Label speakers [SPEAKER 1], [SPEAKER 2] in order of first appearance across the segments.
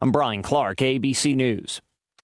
[SPEAKER 1] I'm Brian Clark, ABC News.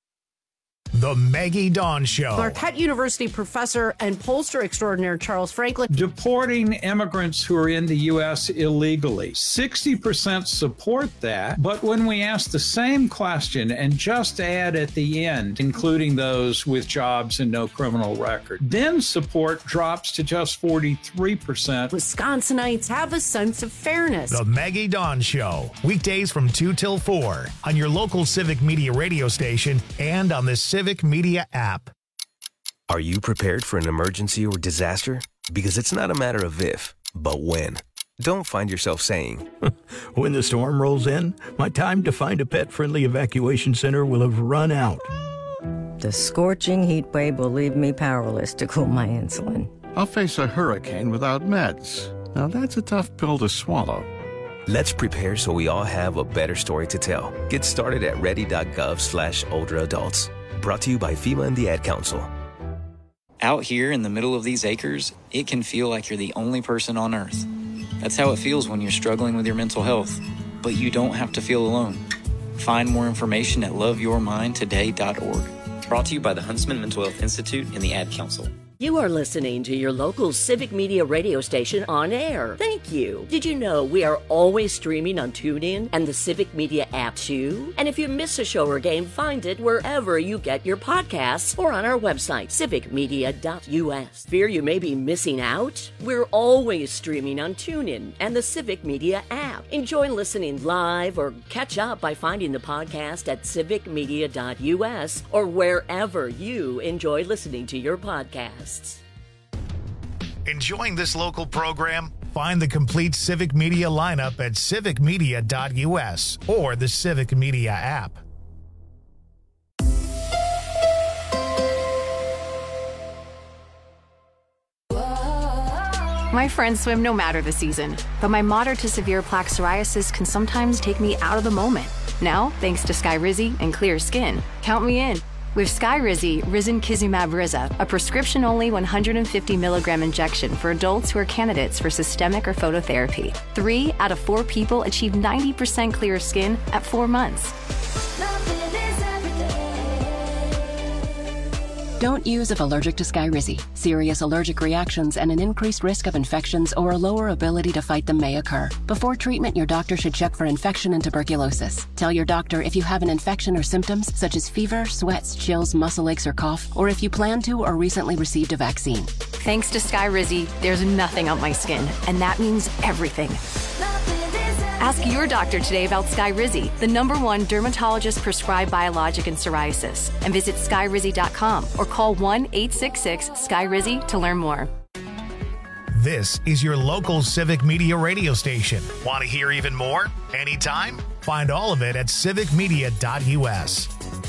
[SPEAKER 2] The Maggie Dawn Show.
[SPEAKER 3] Marquette University professor and pollster extraordinaire Charles Franklin.
[SPEAKER 4] Deporting immigrants who are in the U.S. illegally. 60% support that, but when we ask the same question and just add at the end, including those with jobs and no criminal record, then support drops to just 43%.
[SPEAKER 3] Wisconsinites have a sense of fairness.
[SPEAKER 2] The Maggie Dawn Show. Weekdays from 2 till 4 on your local Civic Media radio station and on the Civic Media app.
[SPEAKER 5] Are you prepared for an emergency or disaster? Because it's not a matter of if, but when. Don't find yourself saying,
[SPEAKER 6] when the storm rolls in, my time to find a pet-friendly evacuation center will have run out.
[SPEAKER 7] The scorching heat wave will leave me powerless to cool my insulin.
[SPEAKER 8] I'll face a hurricane without meds. Now that's a tough pill to swallow.
[SPEAKER 5] Let's prepare so we all have a better story to tell. Get started at ready.gov/older adults. Brought to you by FEMA and the Ad Council.
[SPEAKER 9] Out here in the middle of these acres, it can feel like you're the only person on Earth. That's how it feels when you're struggling with your mental health. But you don't have to feel alone. Find more information at loveyourmindtoday.org. Brought to you by the Huntsman Mental Health Institute and the Ad Council.
[SPEAKER 10] You are listening to your local Civic Media radio station on air. Thank you. Did you know we are always streaming on TuneIn and the Civic Media app too? And if you miss a show or game, find it wherever you get your podcasts or on our website, civicmedia.us. Fear you may be missing out? We're always streaming on TuneIn and the Civic Media app. Enjoy listening live or catch up by finding the podcast at civicmedia.us or wherever you enjoy listening to your podcasts.
[SPEAKER 2] Enjoying this local program? Find the complete Civic Media lineup at civicmedia.us or the Civic Media app.
[SPEAKER 11] My friends swim no matter the season, but my moderate to severe plaque psoriasis can sometimes take me out of the moment. Now, thanks to Skyrizi and clear skin, count me in. With Skyrizi, Risankizumab Riza, a prescription-only 150 milligram injection for adults who are candidates for systemic or phototherapy. 3 out of 4 people achieve 90% clear skin at 4 months.
[SPEAKER 12] Don't use if allergic to Skyrizi. Serious allergic reactions and an increased risk of infections or a lower ability to fight them may occur. Before treatment, your doctor should check for infection and tuberculosis. Tell your doctor if you have an infection or symptoms such as fever, sweats, chills, muscle aches, or cough, or if you plan to or recently received a vaccine.
[SPEAKER 11] Thanks to Skyrizi, there's nothing on my skin, and that means everything. Ask your doctor today about Skyrizi, the #1 dermatologist-prescribed biologic in psoriasis, and visit skyrizi.com or call 1-866-SKYRIZI to learn more.
[SPEAKER 2] This is your local Civic Media radio station. Want to hear even more? Anytime? Find all of it at civicmedia.us.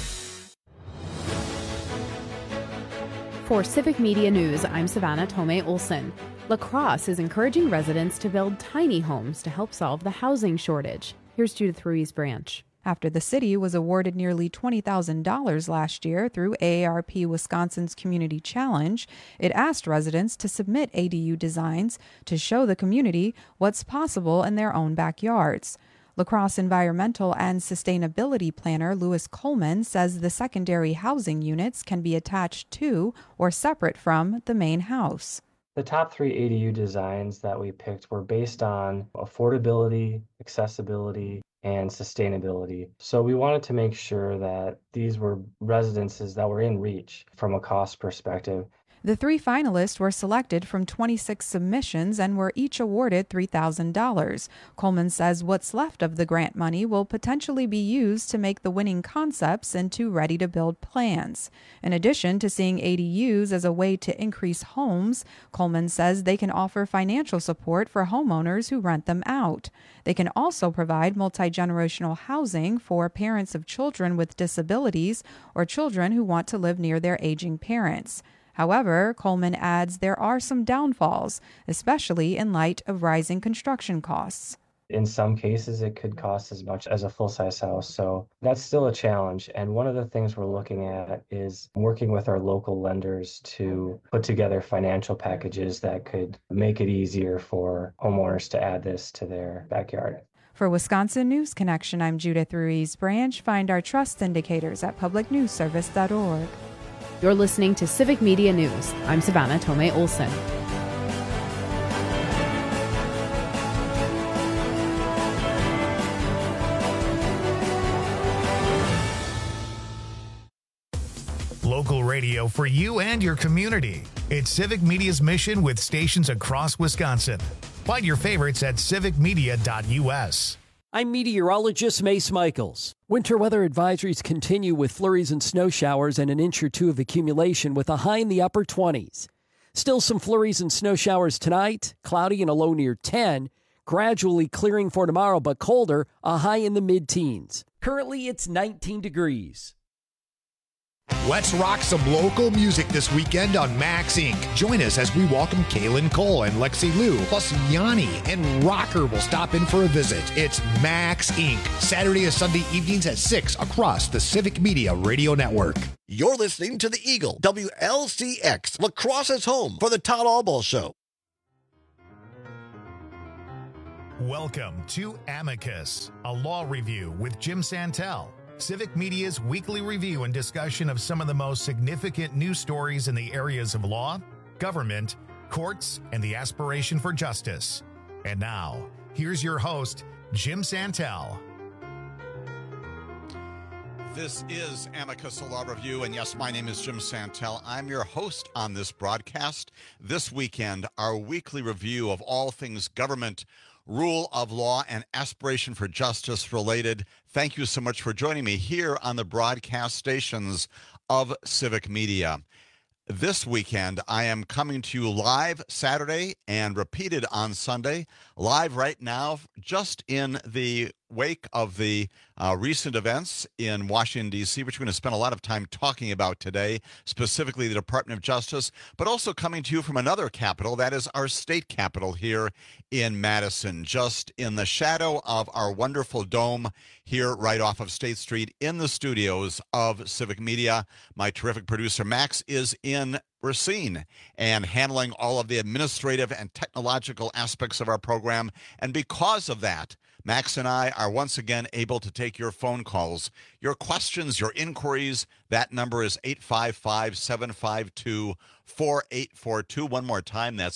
[SPEAKER 13] For Civic Media News, I'm Savannah Tomei Olson. La Crosse is encouraging residents to build tiny homes to help solve the housing shortage. Here's Judith Ruiz Branch.
[SPEAKER 14] After the city was awarded nearly $20,000 last year through AARP Wisconsin's Community Challenge, it asked residents to submit ADU designs to show the community what's possible in their own backyards. La Crosse environmental and sustainability planner Louis Coleman says the secondary housing units can be attached to or separate from the main house.
[SPEAKER 15] The top 3 ADU designs that we picked were based on affordability, accessibility, and sustainability. So we wanted to make sure that these were residences that were in reach from a cost perspective.
[SPEAKER 14] The 3 finalists were selected from 26 submissions and were each awarded $3,000. Coleman says what's left of the grant money will potentially be used to make the winning concepts into ready-to-build plans. In addition to seeing ADUs as a way to increase homes, Coleman says they can offer financial support for homeowners who rent them out. They can also provide multi-generational housing for parents of children with disabilities or children who want to live near their aging parents. However, Coleman adds there are some downfalls, especially in light of rising construction costs.
[SPEAKER 15] In some cases, it could cost as much as a full-size house, so that's still a challenge. And one of the things we're looking at is working with our local lenders to put together financial packages that could make it easier for homeowners to add this to their backyard.
[SPEAKER 14] For Wisconsin News Connection, I'm Judith Ruiz Branch. Find our trust indicators at publicnewsservice.org.
[SPEAKER 13] You're listening to Civic Media News. I'm Savannah Tomei Olson.
[SPEAKER 2] Local radio for you and your community. It's Civic Media's mission with stations across Wisconsin. Find your favorites at civicmedia.us.
[SPEAKER 1] I'm meteorologist Mace Michaels. Winter weather advisories continue with flurries and snow showers and an inch or two of accumulation with a high in the upper 20s. Still some flurries and snow showers tonight, cloudy and a low near 10, gradually clearing for tomorrow but colder, a high in the mid-teens. Currently it's 19 degrees.
[SPEAKER 16] Let's rock some local music this weekend on Max Inc. Join us as we welcome Kaylin Cole and Lexi Liu, plus Yanni and Rocker will stop in for a visit. It's Max Inc. Saturday and Sunday evenings at 6 across the Civic Media Radio Network.
[SPEAKER 17] You're listening to the Eagle, WLCX, Lacrosse's home for the Todd Albaugh Show.
[SPEAKER 2] Welcome to Amicus, a law review with Jim Santel. Civic Media's weekly review and discussion of some of the most significant news stories in the areas of law, government, courts, and the aspiration for justice. And now, here's your host, Jim Santel.
[SPEAKER 8] This is Amicus, a law review, and yes, my name is Jim Santel. I'm your host on this broadcast. This weekend, our weekly review of all things government, rule of law, and aspiration for justice related. Thank you so much for joining me here on the broadcast stations of Civic Media. This weekend, I am coming to you live Saturday and repeated on Sunday. Live right now, just in the wake of the recent events in Washington, D.C., which we're going to spend a lot of time talking about today, specifically the Department of Justice, but also coming to you from another capital, that is our state capital here in Madison, just in the shadow of our wonderful dome here right off of State Street in the studios of Civic Media. My terrific producer, Max, is in Racine and handling all of the administrative and technological aspects of our program. And because of that, Max and I are once again able to take your phone calls, your questions, your inquiries. That number is 855-752-4842. One more time, that's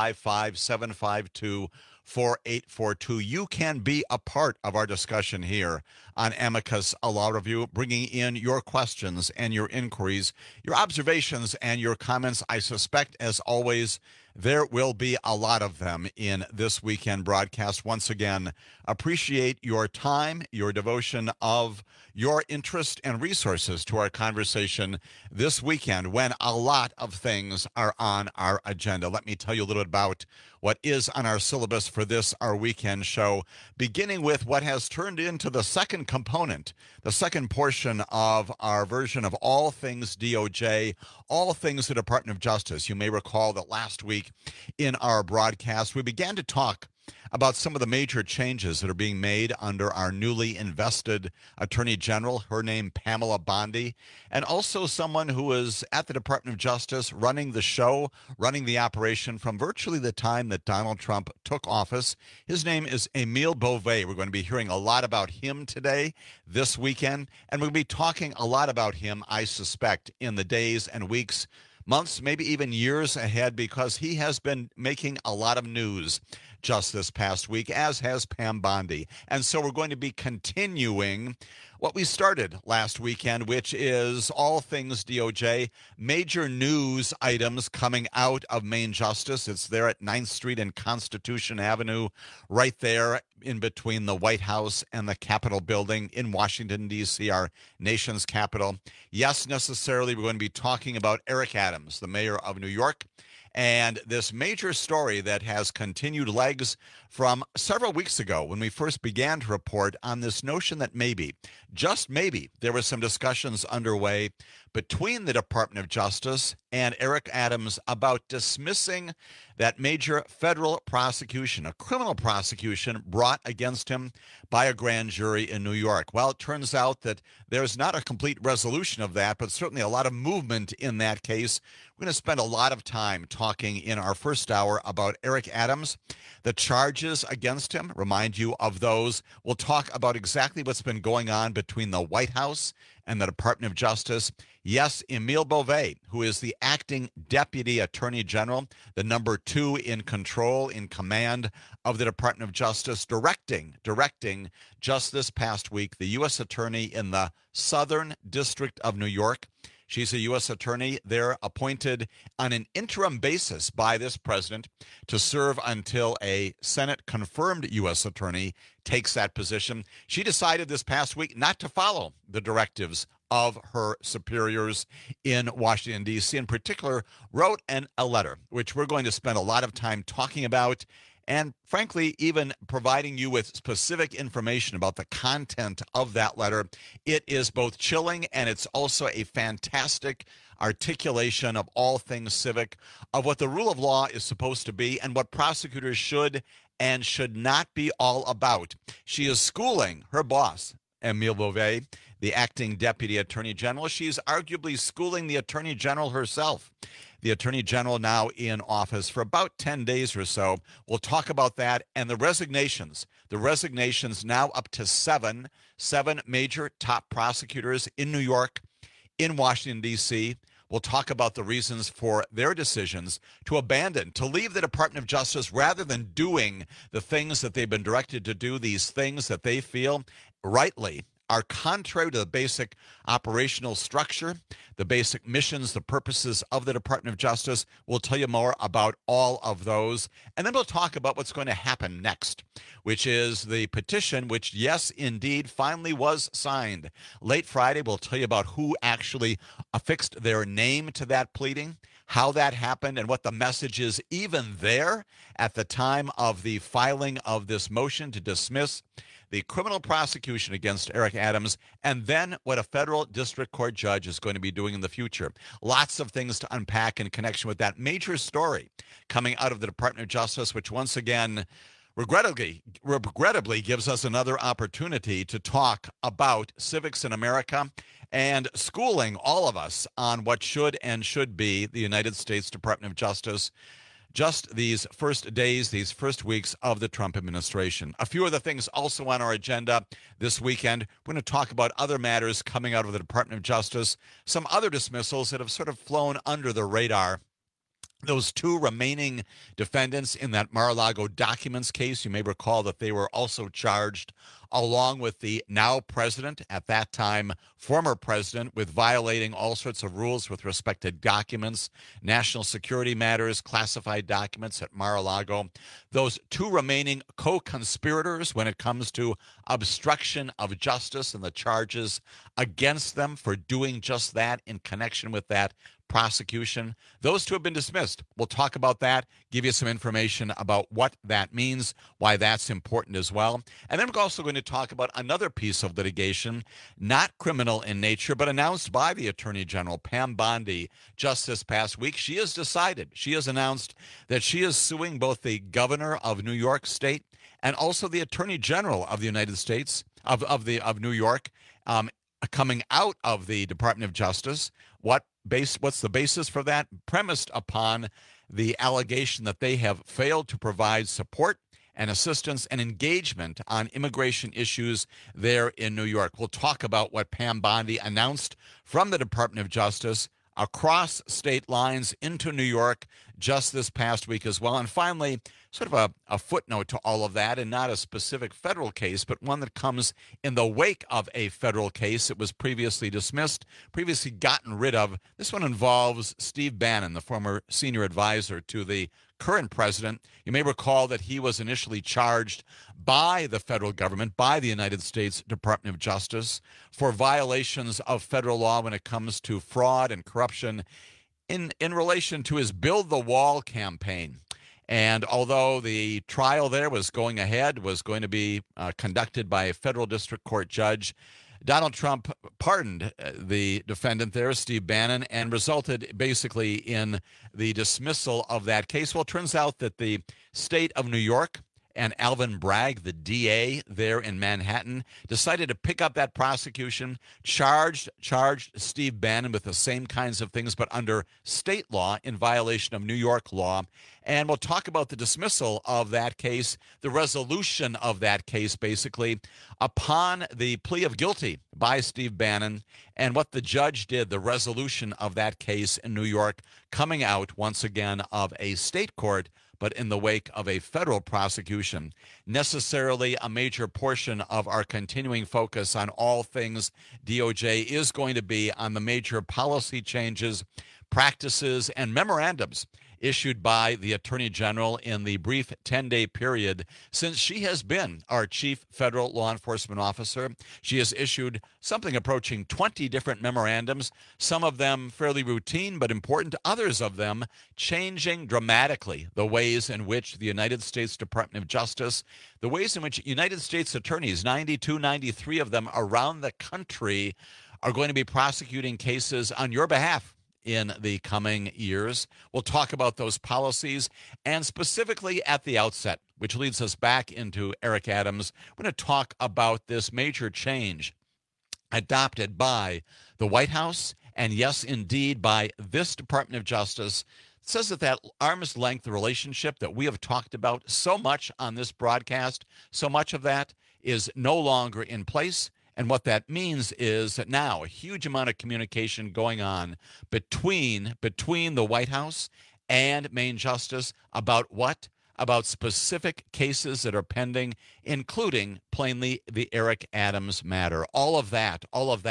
[SPEAKER 8] 855-752-4842. You can be a part of our discussion here on Amicus, a law review, bringing in your questions and your inquiries, your observations and your comments. I suspect, as always, there will be a lot of them in this weekend broadcast. Once again, appreciate your time, your devotion of your interest and resources to our conversation this weekend when a lot of things are on our agenda. Let me tell you a little bit about what is on our syllabus for this, our weekend show, beginning with what has turned into the second component, the second portion of our version of all things DOJ, all things the Department of Justice. You may recall that last week in our broadcast, we began to talk about some of the major changes that are being made under our newly invested Attorney General, her name Pamela Bondi, and also someone who is at the Department of Justice running the show, running the operation from virtually the time that Donald Trump took office. His name is Emile Beauvais. We're going to be hearing a lot about him today, this weekend, and we'll be talking a lot about him, I suspect, in the days and weeks, months, maybe even years ahead, because he has been making a lot of news just this past week, as has Pam Bondi. And so we're going to be continuing what we started last weekend, which is all things DOJ, major news items coming out of Main Justice. It's there at 9th Street and Constitution Avenue, right there in between the White House and the Capitol building in Washington, D.C., our nation's capital. Yes, necessarily, we're going to be talking about Eric Adams, the mayor of New York, and this major story that has continued legs from several weeks ago when we first began to report on this notion that maybe, just maybe, there were some discussions underway between the Department of Justice and Eric Adams about dismissing that major federal prosecution, a criminal prosecution brought against him by a grand jury in New York. Well, it turns out that there's not a complete resolution of that, but certainly a lot of movement in that case. We're going to spend a lot of time talking in our first hour about Eric Adams, the charges against him, remind you of those. We'll talk about exactly what's been going on between the White House and the Department of Justice. Yes, Emile Beauvais, who is the acting Deputy Attorney General, the number 2 in control, in command of the Department of Justice, directing just this past week the U.S. Attorney in the Southern District of New York. She's a U.S. attorney there, appointed on an interim basis by this president to serve until a Senate-confirmed U.S. attorney takes that position. She decided this past week not to follow the directives of her superiors in Washington, D.C. In particular, wrote a letter, which we're going to spend a lot of time talking about, and frankly, even providing you with specific information about the content of that letter. It is both chilling and it's also a fantastic articulation of all things civic, of what the rule of law is supposed to be and what prosecutors should and should not be all about. She is schooling her boss, Emile Beauvais, the acting Deputy Attorney General. She's arguably schooling the Attorney General herself. The Attorney General now in office for about 10 days or so. We'll talk about that and the resignations. The resignations now up to seven major top prosecutors in New York, in Washington, D.C. We'll talk about the reasons for their decisions to leave the Department of Justice rather than doing the things that they've been directed to do, these things that they feel rightly are contrary to the basic operational structure, the basic missions, the purposes of the Department of Justice. We'll tell you more about all of those. And then we'll talk about what's going to happen next, which is the petition, which, yes, indeed, finally was signed. Late Friday, we'll tell you about who actually affixed their name to that pleading, how that happened, and what the message is even there at the time of the filing of this motion to dismiss the criminal prosecution against Eric Adams, and then what a federal district court judge is going to be doing in the future. Lots of things to unpack in connection with that major story coming out of the Department of Justice, which once again, regrettably gives us another opportunity to talk about civics in America and schooling all of us on what should and should be the United States Department of Justice just these first days, these first weeks of the Trump administration. A few of the things also on our agenda this weekend. We're going to talk about other matters coming out of the Department of Justice, some other dismissals that have sort of flown under the radar. Those 2 remaining defendants in that Mar-a-Lago documents case, you may recall that they were also charged along with the now president, at that time former president, with violating all sorts of rules with respect to documents, national security matters, classified documents at Mar-a-Lago. Those 2 remaining co-conspirators when it comes to obstruction of justice and the charges against them for doing just that in connection with that prosecution. Those 2 have been dismissed. We'll talk about that, give you some information about what that means, why that's important as well. And then we're also going to talk about another piece of litigation, not criminal in nature, but announced by the Attorney General, Pam Bondi, just this past week. She has announced that she is suing both the governor of New York State and also the Attorney General of the United States, of New York, coming out of the Department of Justice. What's the basis for that? Premised upon the allegation that they have failed to provide support and assistance and engagement on immigration issues there in New York. We'll talk about what Pam Bondi announced from the Department of Justice across state lines into New York just this past week as well. And finally, sort of a footnote to all of that, and not a specific federal case, but one that comes in the wake of a federal case. It was previously dismissed, previously gotten rid of. This one involves Steve Bannon, the former senior advisor to the current president. You may recall that he was initially charged by the federal government, by the United States Department of Justice, for violations of federal law when it comes to fraud and corruption in relation to his Build the Wall campaign. And although the trial there was going to be conducted by a federal district court judge, Donald Trump pardoned the defendant there, Steve Bannon, and resulted basically in the dismissal of that case. Well, it turns out that the state of New York And Alvin Bragg, the DA there in Manhattan, decided to pick up that prosecution, charged Steve Bannon with the same kinds of things, but under state law in violation of New York law. And we'll talk about the dismissal of that case, the resolution of that case, basically, upon the plea of guilty by Steve Bannon and what the judge did, the resolution of that case in New York, coming out once again of a state court, but in the wake of a federal prosecution. Necessarily a major portion of our continuing focus on all things DOJ is going to be on the major policy changes, practices, and memorandums issued by the Attorney General in the brief 10-day period since she has been our chief federal law enforcement officer. She has issued something approaching 20 different memorandums, some of them fairly routine but important, others of them changing dramatically the ways in which the United States Department of Justice, the ways in which United States attorneys, 92, 93 of them around the country, are going to be prosecuting cases on your behalf in the coming years. We'll talk about those policies, and specifically at the outset, which leads us back into Eric Adams, we're going to talk about this major change adopted by the White House, and yes, indeed, by this Department of Justice. It says that arm's length relationship that we have talked about so much on this broadcast, so much of that is no longer in place. And what that means is that now a huge amount of communication going on between the White House and Main Justice about what? About specific cases that are pending, including, plainly, the Eric Adams matter. All of that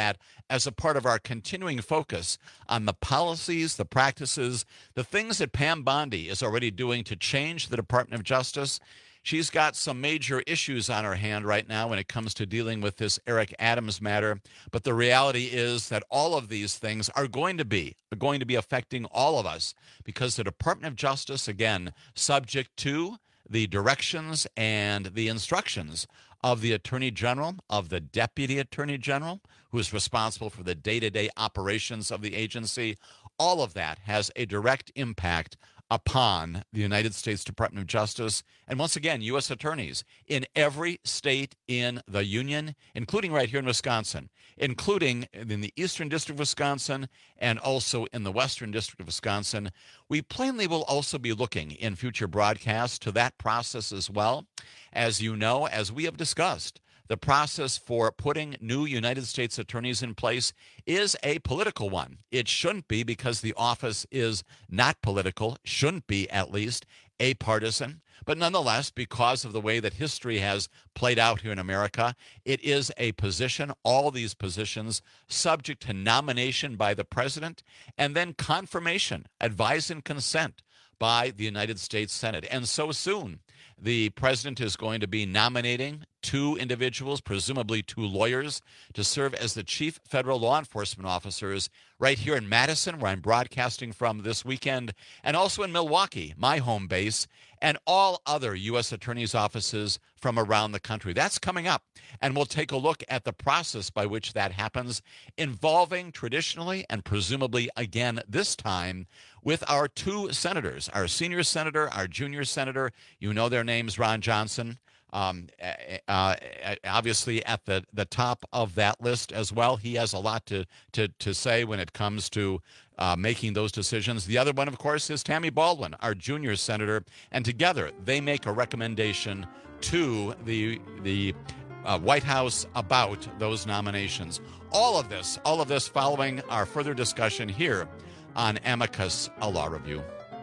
[SPEAKER 8] as a part of our continuing focus on the policies, the practices, the things that Pam Bondi is already doing to change the Department of Justice. She's got some major issues on her hand right now when it comes to dealing with this Eric Adams matter. But the reality is that all of these things are going to be affecting all of us because the Department of Justice, again, subject to the directions and the instructions of the Attorney General, of the Deputy Attorney General, who is responsible for the day-to-day operations of the agency. All of that has a direct impact upon the United States Department of Justice, and once again, U.S. attorneys in every state in the Union, including right here in Wisconsin, including in the Eastern District of Wisconsin and also in the Western District of Wisconsin. We plainly will also be looking in future broadcasts to that process as well. As you know, as we have discussed, the process for putting new United States attorneys in place is a political one. It shouldn't be because the office is not political, shouldn't be at least apartisan. But nonetheless, because of the way that history has played out here in America, it is a position, all these positions, subject to nomination by the president and then confirmation, advice and consent by the United States Senate. And so soon, the president is going to be nominating 2 individuals, presumably 2 lawyers, to serve as the chief federal law enforcement officers right here in Madison, where I'm broadcasting from this weekend, and also in Milwaukee, my home base, and all other U.S. attorneys' offices from around the country. That's coming up, and we'll take a look at the process by which that happens, involving traditionally and presumably again this time with our 2 senators, our senior senator, our junior senator. You know their names, Ron Johnson, obviously at the top of that list as well. He has a lot to say when it comes to making those decisions. The other one, of course, is Tammy Baldwin, our junior senator, and together they make a recommendation to the White House about those nominations. All of this following our further discussion here on Amicus, a Law Review.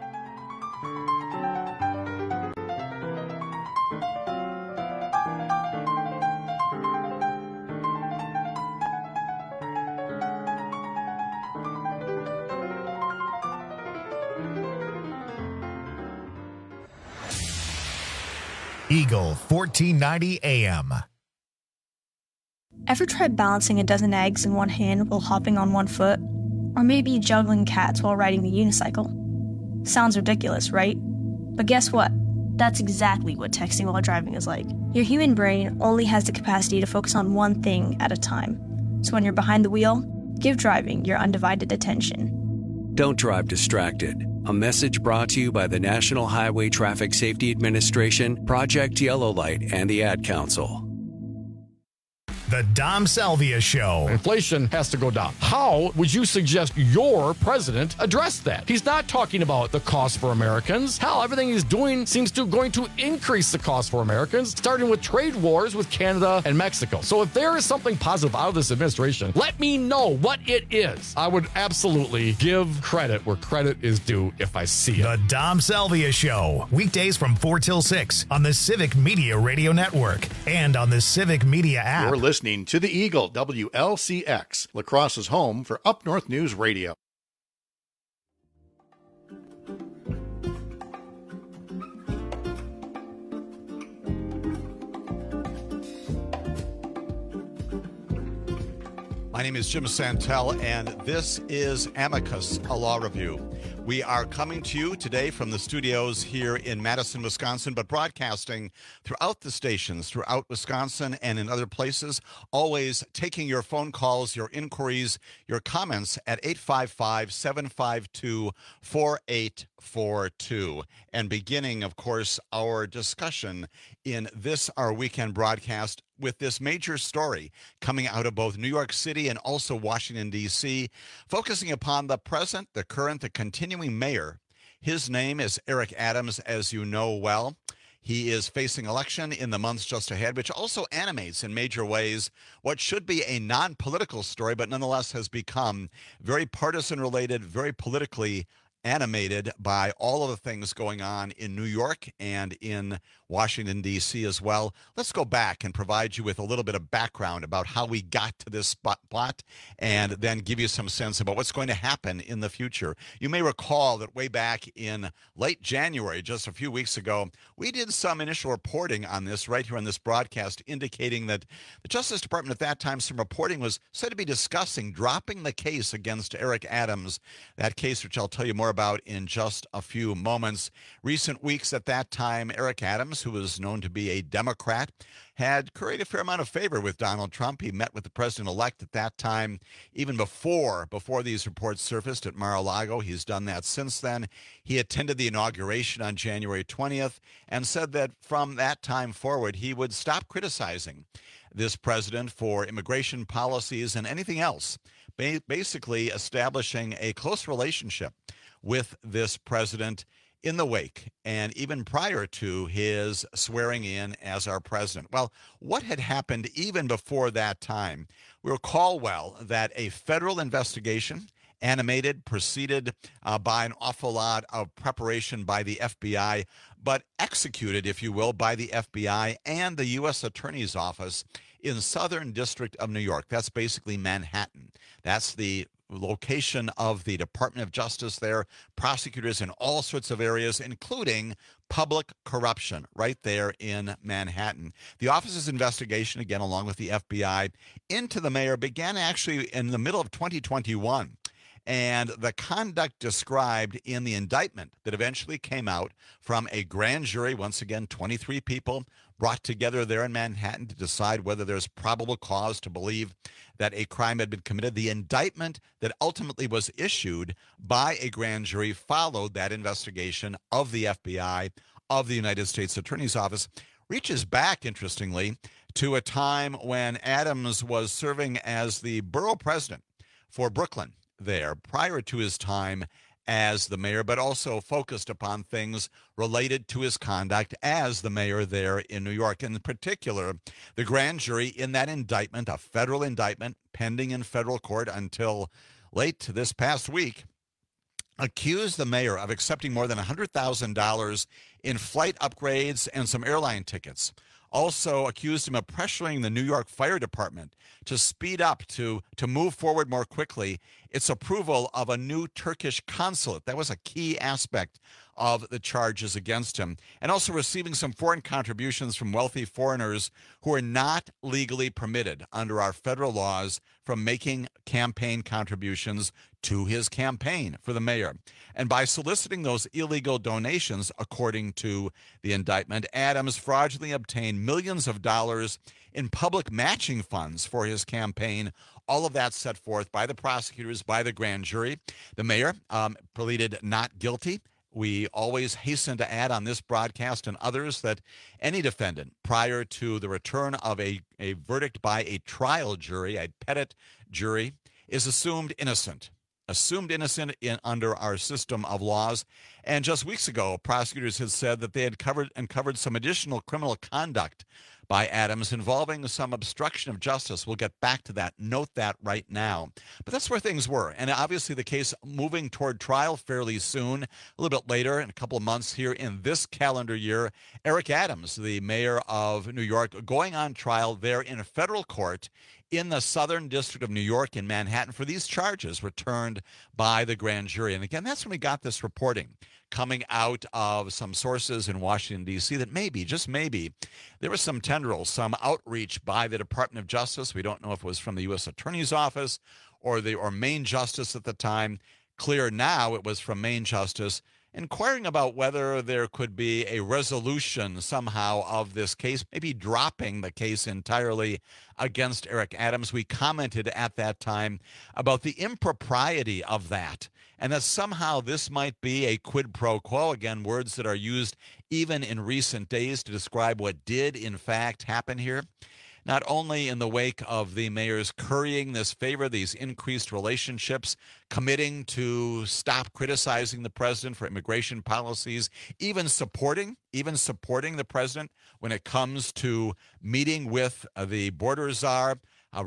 [SPEAKER 2] Eagle 1490 AM.
[SPEAKER 18] Ever tried balancing a dozen eggs in one hand while hopping on one foot? Or maybe juggling cats while riding the unicycle? Sounds ridiculous, right? But guess what? That's exactly what texting while driving is like. Your human brain only has the capacity to focus on one thing at a time. So when you're behind the wheel, give driving your undivided attention.
[SPEAKER 19] Don't drive distracted. A message brought to you by the National Highway Traffic Safety Administration, Project Yellow Light, and the Ad Council.
[SPEAKER 2] The Dom Salvia Show.
[SPEAKER 20] Inflation has to go down. How would you suggest your president address that? He's not talking about the cost for Americans. Hell, everything he's doing seems to going to increase the cost for Americans, starting with trade wars with Canada and Mexico. So if there is something positive out of this administration, let me know what it is. I would absolutely give credit where credit is due if I see it.
[SPEAKER 2] The Dom Salvia Show. Weekdays from 4 till 6 on the Civic Media Radio Network and on the Civic Media app.
[SPEAKER 16] You're listening to the Eagle, WLCX, La Crosse's home for Up North News Radio.
[SPEAKER 8] My name is Jim Santel, and this is Amicus, a law review. We are coming to you today from the studios here in Madison, Wisconsin, but broadcasting throughout the stations, throughout Wisconsin and in other places, always taking your phone calls, your inquiries, your comments at 855-752-4842. And beginning, of course, our discussion in this, our weekend broadcast, with this major story coming out of both New York City and also Washington, D.C., focusing upon the present, the current, the continuing mayor. His name is Eric Adams, as you know well. He is facing election in the months just ahead, which also animates in major ways what should be a non-political story, but nonetheless has become very partisan-related, very politically animated by all of the things going on in New York and in Washington, D.C. as well. Let's go back and provide you with a little bit of background about how we got to this spot and then give you some sense about what's going to happen in the future. You may recall that way back in late January, just a few weeks ago, we did some initial reporting on this right here on this broadcast, indicating that the Justice Department at that time, some reporting was said to be discussing dropping the case against Eric Adams, that case which I'll tell you more about in just a few moments. Recent weeks at that time, Eric Adams, who was known to be a Democrat, had curried a fair amount of favor with Donald Trump. He met with the president-elect at that time, even before these reports surfaced at Mar-a-Lago. He's done that since then. He attended the inauguration on January 20th and said that from that time forward, he would stop criticizing this president for immigration policies and anything else, basically establishing a close relationship with this president in the wake and even prior to his swearing in as our president. Well, what had happened even before that time? We recall well that a federal investigation animated, preceded by an awful lot of preparation by the FBI, but executed, if you will, by the FBI and the U.S. Attorney's Office in Southern District of New York. That's basically Manhattan. That's the location of the Department of Justice there, prosecutors in all sorts of areas, including public corruption right there in Manhattan. The office's investigation, again, along with the FBI, into the mayor began actually in the middle of 2021. And the conduct described in the indictment that eventually came out from a grand jury, once again, 23 people brought together there in Manhattan to decide whether there's probable cause to believe that a crime had been committed. The indictment that ultimately was issued by a grand jury followed that investigation of the FBI, of the United States Attorney's Office, reaches back, interestingly, to a time when Adams was serving as the borough president for Brooklyn there prior to his time as the mayor, but also focused upon things related to his conduct as the mayor there in New York. In particular, the grand jury in that indictment, a federal indictment pending in federal court until late this past week, accused the mayor of accepting more than $100,000 in flight upgrades and some airline tickets. Also accused him of pressuring the New York Fire Department to speed up, to move forward more quickly, its approval of a new Turkish consulate. That was a key aspect of the charges against him. And also receiving some foreign contributions from wealthy foreigners who are not legally permitted under our federal laws from making campaign contributions to his campaign for the mayor. And by soliciting those illegal donations, according to the indictment, Adams fraudulently obtained millions of dollars in public matching funds for his campaign, All of that set forth by the prosecutors, by the grand jury. The mayor pleaded not guilty. We always hasten to add on this broadcast and others that any defendant, prior to the return of a verdict by a trial jury, a petit jury, is assumed innocent. Under our system of laws. And just weeks ago, prosecutors had said that they had uncovered some additional criminal conduct by Adams involving some obstruction of justice. We'll get back to that. Note that right now. But that's where things were. And obviously the case moving toward trial fairly soon, a little bit later, in a couple of months here in this calendar year. Eric Adams, the mayor of New York, going on trial there in a federal court in the Southern District of New York in Manhattan for these charges returned by the grand jury. And again, that's when we got this reporting coming out of some sources in Washington, D.C., that maybe, just maybe, there was some tendrils, some outreach by the Department of Justice. We don't know if it was from the U.S. Attorney's Office or Maine Justice at the time. Clear now it was from Maine Justice, inquiring about whether there could be a resolution somehow of this case, maybe dropping the case entirely against Eric Adams. We commented at that time about the impropriety of that, and that somehow this might be a quid pro quo, again, words that are used even in recent days to describe what did in fact happen here. Not only in the wake of the mayor's currying this favor, these increased relationships, committing to stop criticizing the president for immigration policies, even supporting the president when it comes to meeting with the border czar.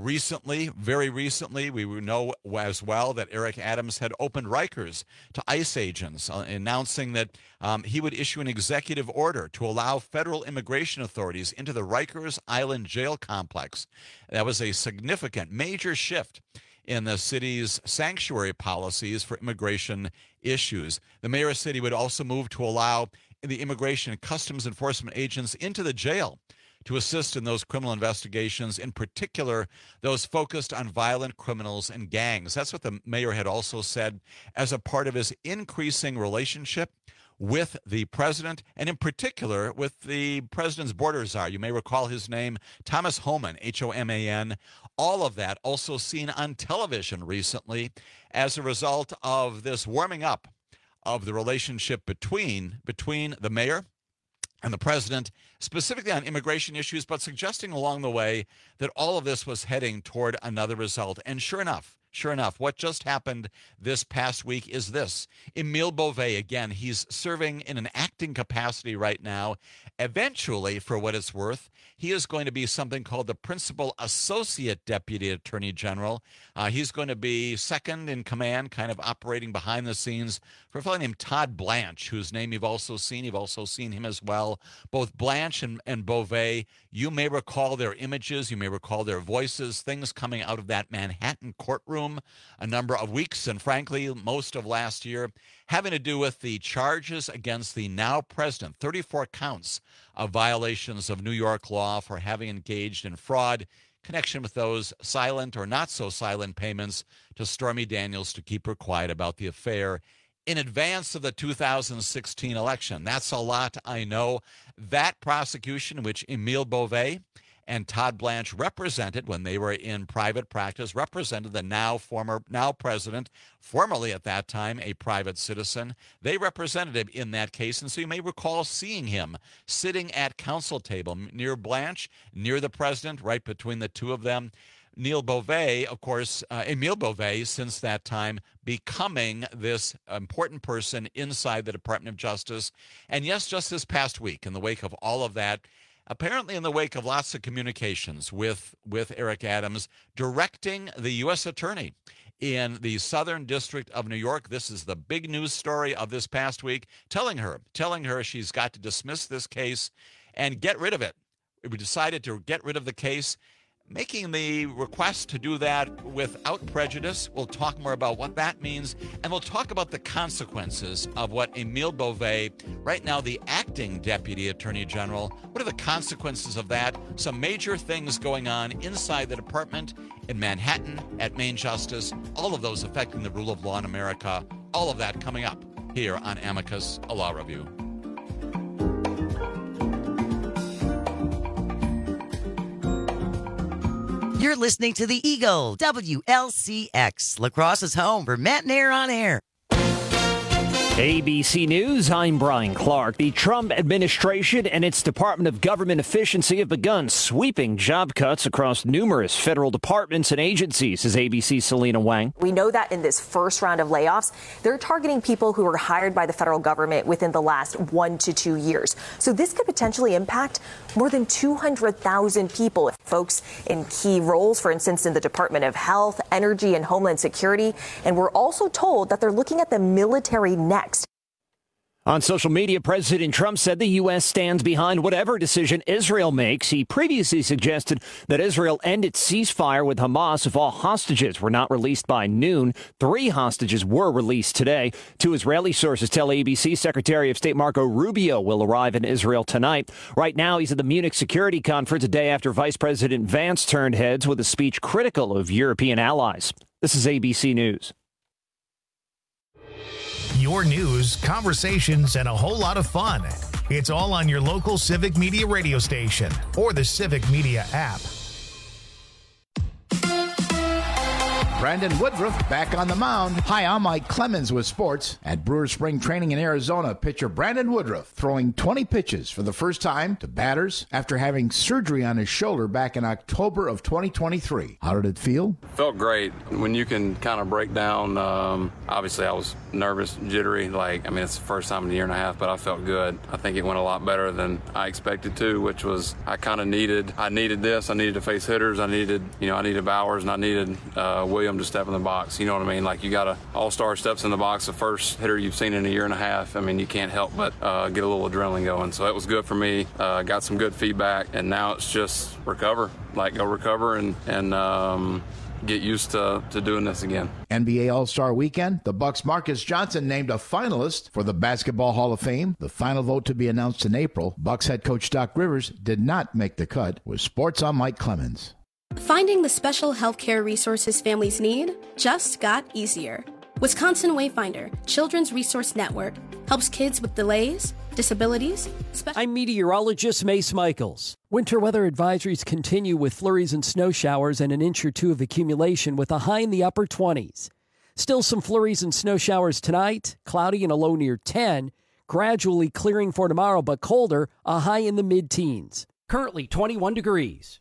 [SPEAKER 8] Very recently, we know as well that Eric Adams had opened Rikers to ICE agents, announcing that he would issue an executive order to allow federal immigration authorities into the Rikers Island jail complex. That was a significant, major shift in the city's sanctuary policies for immigration issues. The mayor said he would also move to allow the Immigration and Customs Enforcement agents into the jail to assist in those criminal investigations, in particular those focused on violent criminals and gangs. That's what the mayor had also said as a part of his increasing relationship with the president, and in particular with the president's border czar. You may recall his name, Thomas Homan, Homan. All of that also seen on television recently as a result of this warming up of the relationship between the mayor and the president, specifically on immigration issues, but suggesting along the way that all of this was heading toward another result. And sure enough, what just happened this past week is this. Emile Beauvais, again, he's serving in an acting capacity right now. Eventually, for what it's worth, he is going to be something called the Principal Associate Deputy Attorney General. He's going to be second in command, kind of operating behind the scenes for a fellow named Todd Blanche, whose name you've also seen. You've also seen him as well. Both Blanche and Beauvais, you may recall their images, you may recall their voices, things coming out of that Manhattan courtroom a number of weeks and, frankly, most of last year, having to do with the charges against the now president, 34 counts of violations of New York law for having engaged in fraud, connection with those silent or not so silent payments to Stormy Daniels to keep her quiet about the affair in advance of the 2016 election. That's a lot, I know. That prosecution, which Emile Beauvais and Todd Blanche represented when they were in private practice, represented the now president, formerly at that time a private citizen. They represented him in that case, and so you may recall seeing him sitting at counsel table near Blanche, near the president, right between the two of them. Emile Beauvais, since that time, becoming this important person inside the Department of Justice. And yes, just this past week, in the wake of all of that, apparently in the wake of lots of communications with Eric Adams, directing the U.S. Attorney in the Southern District of New York. This is the big news story of this past week, telling her she's got to dismiss this case and get rid of it. We decided to get rid of the case, making the request to do that without prejudice. We'll talk more about what that means, and we'll talk about the consequences of what Emile Beauvais, right now the acting Deputy Attorney General, what are the consequences of that? Some major things going on inside the department in Manhattan at Maine Justice, all of those affecting the rule of law in America, all of that coming up here on Amicus, a Law Review.
[SPEAKER 21] You're listening to the Eagle, WLCX, La Crosse's home for Matt and Air on Air.
[SPEAKER 1] ABC News, I'm Brian Clark. The Trump administration and its Department of Government Efficiency have begun sweeping job cuts across numerous federal departments and agencies, says ABC's Selena Wang.
[SPEAKER 22] We know that in this first round of layoffs, they're targeting people who were hired by the federal government within the last 1 to 2 years. So this could potentially impact more than 200,000 people. Folks in key roles, for instance, in the Department of Health, Energy, and Homeland Security. And we're also told that they're looking at the military next.
[SPEAKER 1] On social media, President Trump said the U.S. stands behind whatever decision Israel makes. He previously suggested that Israel end its ceasefire with Hamas if all hostages were not released by noon. 3 hostages were released today. 2 Israeli sources tell ABC Secretary of State Marco Rubio will arrive in Israel tonight. Right now, he's at the Munich Security Conference a day after Vice President Vance turned heads with a speech critical of European allies. This is ABC News.
[SPEAKER 2] Your news, conversations, and a whole lot of fun. It's all on your local Civic Media radio station or the Civic Media app.
[SPEAKER 23] Brandon Woodruff back on the mound. Hi, I'm Mike Clemens with sports. At Brewers Spring Training in Arizona, pitcher Brandon Woodruff throwing 20 pitches for the first time to batters after having surgery on his shoulder back in October of 2023. How did it feel?
[SPEAKER 24] Felt great. When you can kind of break down, obviously I was nervous, jittery. It's the first time in a year and a half, but I felt good. I think it went a lot better than I expected to, which was I kind of needed this. I needed to face hitters. I needed Bowers, and I needed Williams to step in the box. You know what I mean? Like, you got a all-star steps in the box, the first hitter you've seen in a year and a half. You can't help but get a little adrenaline going. So it was good for me. Got some good feedback, and now it's just recover. Go recover and get used to doing this again.
[SPEAKER 23] NBA All-Star Weekend, the Bucks' Marcus Johnson named a finalist for the Basketball Hall of Fame. The final vote to be announced in April. Bucks head coach Doc Rivers did not make the cut. With sports, I'm Mike Clemens.
[SPEAKER 25] Finding the special healthcare resources families need just got easier. Wisconsin Wayfinder, Children's Resource Network, helps kids with delays, disabilities.
[SPEAKER 1] I'm meteorologist Mace Michaels. Winter weather advisories continue with flurries and snow showers and an inch or 2 of accumulation with a high in the upper 20s. Still some flurries and snow showers tonight, cloudy and a low near 10. Gradually clearing for tomorrow, but colder, a high in the mid-teens. Currently 21 degrees.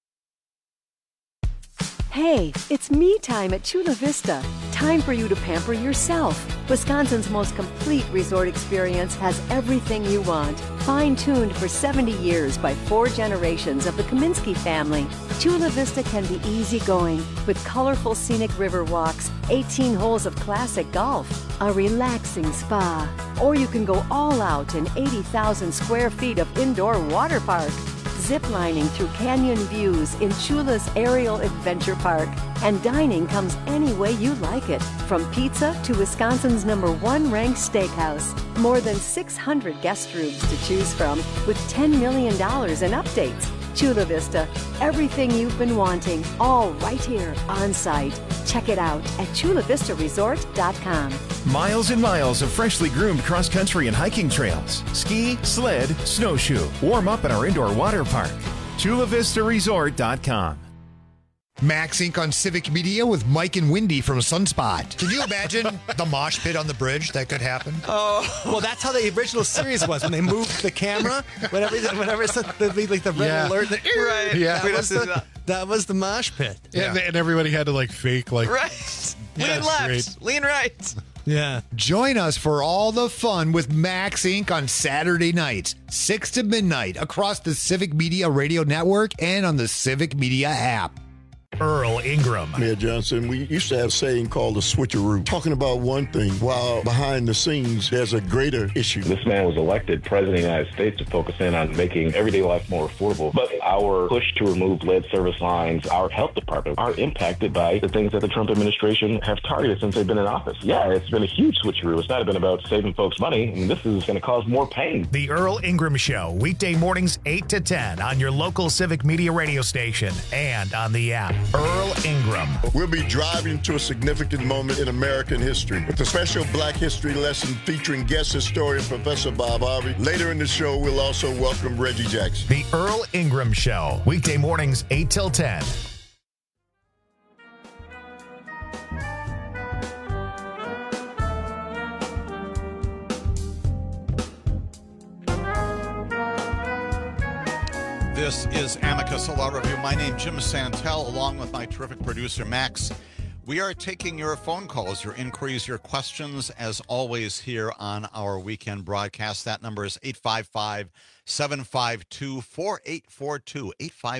[SPEAKER 26] Hey, it's me time at Chula Vista. Time for you to pamper yourself. Wisconsin's most complete resort experience has everything you want. Fine-tuned for 70 years by 4 generations of the Kaminsky family. Chula Vista can be easygoing with colorful scenic river walks, 18 holes of classic golf, a relaxing spa. Or you can go all out in 80,000 square feet of indoor water park. Ziplining through canyon views in Chula's Aerial Adventure Park. And dining comes any way you like it, from pizza to Wisconsin's #1 ranked steakhouse. More than 600 guest rooms to choose from with $10 million in updates. Chula Vista, everything you've been wanting, all right here on site. Check it out at chulavistaresort.com.
[SPEAKER 27] Miles and miles of freshly groomed cross-country and hiking trails. Ski, sled, snowshoe. Warm up at our indoor water park. chulavistaresort.com.
[SPEAKER 16] Max Inc. on Civic Media with Mike and Wendy from Sunspot. Can you imagine the mosh pit on the bridge that could happen?
[SPEAKER 28] Oh, well, that's how the original series was when they moved the camera. Whenever it's the red alert, right?
[SPEAKER 29] Yeah,
[SPEAKER 28] that was the mosh pit.
[SPEAKER 29] Yeah, and everybody had to fake
[SPEAKER 28] right. Lean left, lean right.
[SPEAKER 16] Yeah. Join us for all the fun with Max Inc. on Saturday nights, 6 to midnight, across the Civic Media Radio Network and on the Civic Media app.
[SPEAKER 2] Earl Ingram.
[SPEAKER 30] Mayor Johnson, we used to have a saying called the switcheroo, talking about one thing while behind the scenes there's a greater issue.
[SPEAKER 31] This man was elected president of the United States to focus in on making everyday life more affordable. But our push to remove lead service lines, our health department, are impacted by the things that the Trump administration have targeted since they've been in office. Yeah, it's been a huge switcheroo. It's not been about saving folks money. This is going to cause more pain.
[SPEAKER 2] The Earl Ingram Show, weekday mornings 8 to 10 on your local Civic Media radio station and on the app. Earl Ingram.
[SPEAKER 30] We'll be driving to a significant moment in American history with a special Black History lesson featuring guest historian Professor Bob Harvey. Later in the show, we'll also welcome Reggie Jackson.
[SPEAKER 2] The Earl Ingram Show, weekday mornings 8 till 10.
[SPEAKER 8] This is Amicus, a law review. My name is Jim Santel, along with my terrific producer, Max. We are taking your phone calls, your inquiries, your questions, as always, here on our weekend broadcast. That number is 855-752-4842,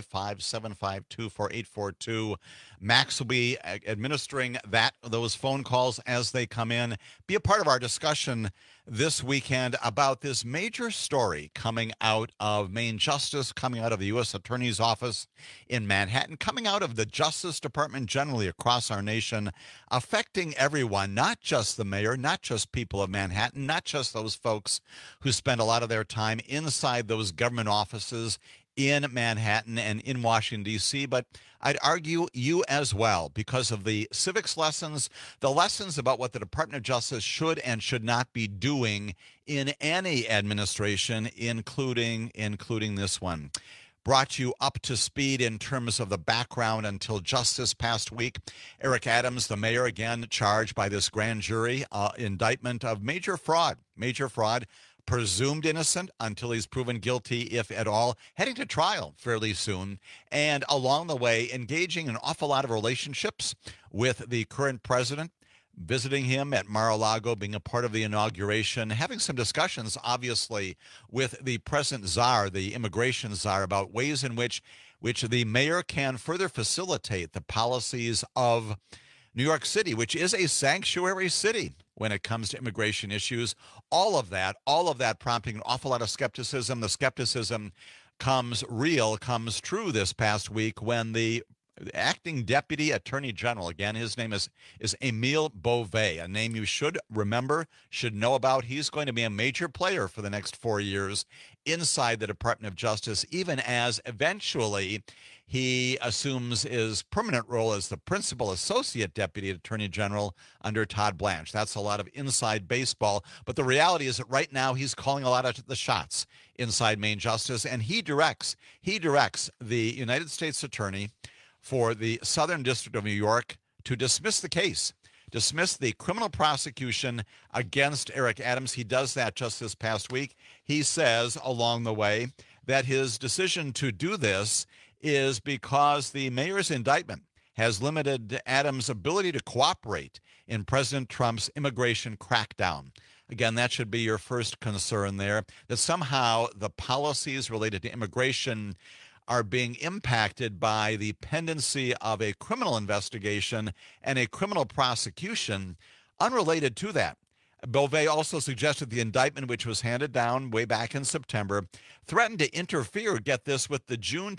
[SPEAKER 8] 855-752-4842. Max will be administering those phone calls as they come in. Be a part of our discussion this weekend about this major story coming out of Main Justice, coming out of the U.S. Attorney's Office in Manhattan, coming out of the Justice Department generally across our nation, affecting everyone, not just the mayor, not just people of Manhattan, not just those folks who spend a lot of their time inside those government offices in Manhattan and in Washington, D.C., but I'd argue you as well, because of the civics lessons, the lessons about what the Department of Justice should and should not be doing in any administration, including this one. Brought you up to speed in terms of the background until just this past week. Eric Adams, the mayor, again charged by this grand jury indictment of major fraud, presumed innocent until he's proven guilty, if at all, heading to trial fairly soon, and along the way engaging in an awful lot of relationships with the current president, visiting him at Mar-a-Lago, being a part of the inauguration, having some discussions, obviously, with the present czar, the immigration czar, about ways in which the mayor can further facilitate the policies of New York City, which is a sanctuary city when it comes to immigration issues. All of that prompting an awful lot of skepticism. The skepticism comes true this past week when the acting deputy attorney general, again, his name is Emile Beauvais, a name you should remember, should know about. He's going to be a major player for the next 4 years inside the Department of Justice, even as eventually he assumes his permanent role as the principal associate deputy attorney general under Todd Blanche. That's a lot of inside baseball. But the reality is that right now he's calling a lot of the shots inside Main Justice, and he directs the United States Attorney for the Southern District of New York to dismiss the case, dismiss the criminal prosecution against Eric Adams. He does that just this past week. He says along the way that his decision to do this is because the mayor's indictment has limited Adams' ability to cooperate in President Trump's immigration crackdown. Again, that should be your first concern there, that somehow the policies related to immigration are being impacted by the pendency of a criminal investigation and a criminal prosecution unrelated to that. Beauvais also suggested the indictment, which was handed down way back in September, threatened to interfere, get this, with the June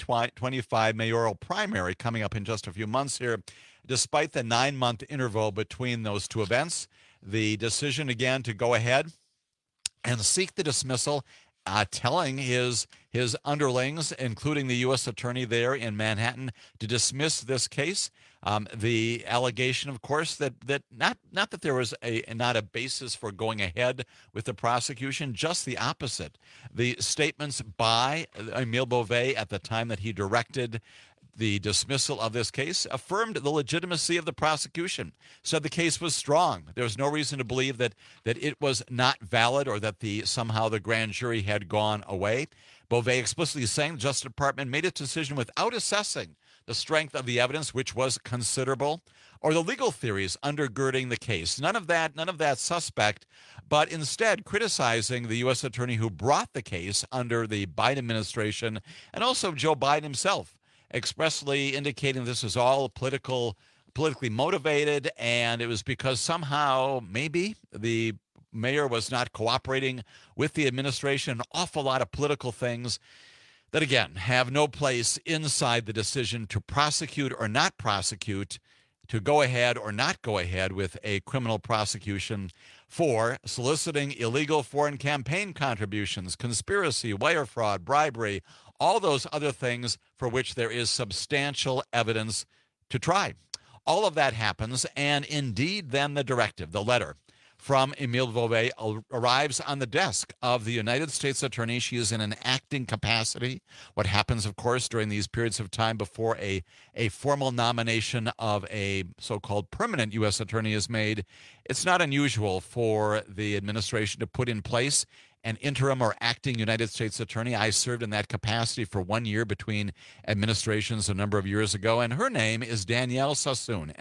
[SPEAKER 8] 2025 mayoral primary coming up in just a few months here. Despite the 9-month interval between those two events, the decision again to go ahead and seek the dismissal, telling his underlings, including the U.S. attorney there in Manhattan, to dismiss this case. The allegation, of course, that not that there was not a basis for going ahead with the prosecution, just the opposite. The statements by Emile Beauvais at the time that he directed the dismissal of this case affirmed the legitimacy of the prosecution, said the case was strong. There was no reason to believe that it was not valid or that somehow the grand jury had gone away. Beauvais explicitly saying the Justice Department made its decision without assessing the strength of the evidence, which was considerable, or the legal theories undergirding the case. None of that suspect, but instead criticizing the U.S. attorney who brought the case under the Biden administration, and also Joe Biden himself, expressly indicating this was all politically motivated, and it was because somehow maybe the mayor was not cooperating with the administration. An awful lot of political things that, again, have no place inside the decision to prosecute or not prosecute, to go ahead or not go ahead with a criminal prosecution for soliciting illegal foreign campaign contributions, conspiracy, wire fraud, bribery, all those other things for which there is substantial evidence to try. All of that happens, and indeed then the directive, the letter from Emile Beauvais arrives on the desk of the United States Attorney. She is in an acting capacity. What happens, of course, during these periods of time before a formal nomination of a so-called permanent U.S. Attorney is made, it's not unusual for the administration to put in place an interim or acting United States attorney. I served in that capacity for 1 year between administrations a number of years ago, and her name is Danielle Sassoon,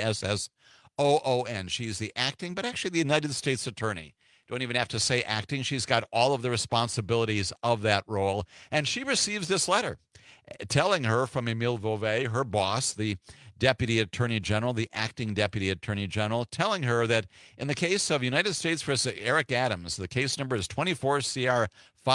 [SPEAKER 8] Sassoon. She's the acting, but actually the United States attorney. Don't even have to say acting. She's got all of the responsibilities of that role, and she receives this letter telling her from Emile Beauvais, her boss, the Deputy Attorney General, the acting Deputy Attorney General, telling her that in the case of United States versus Eric Adams, the case number is 24 CR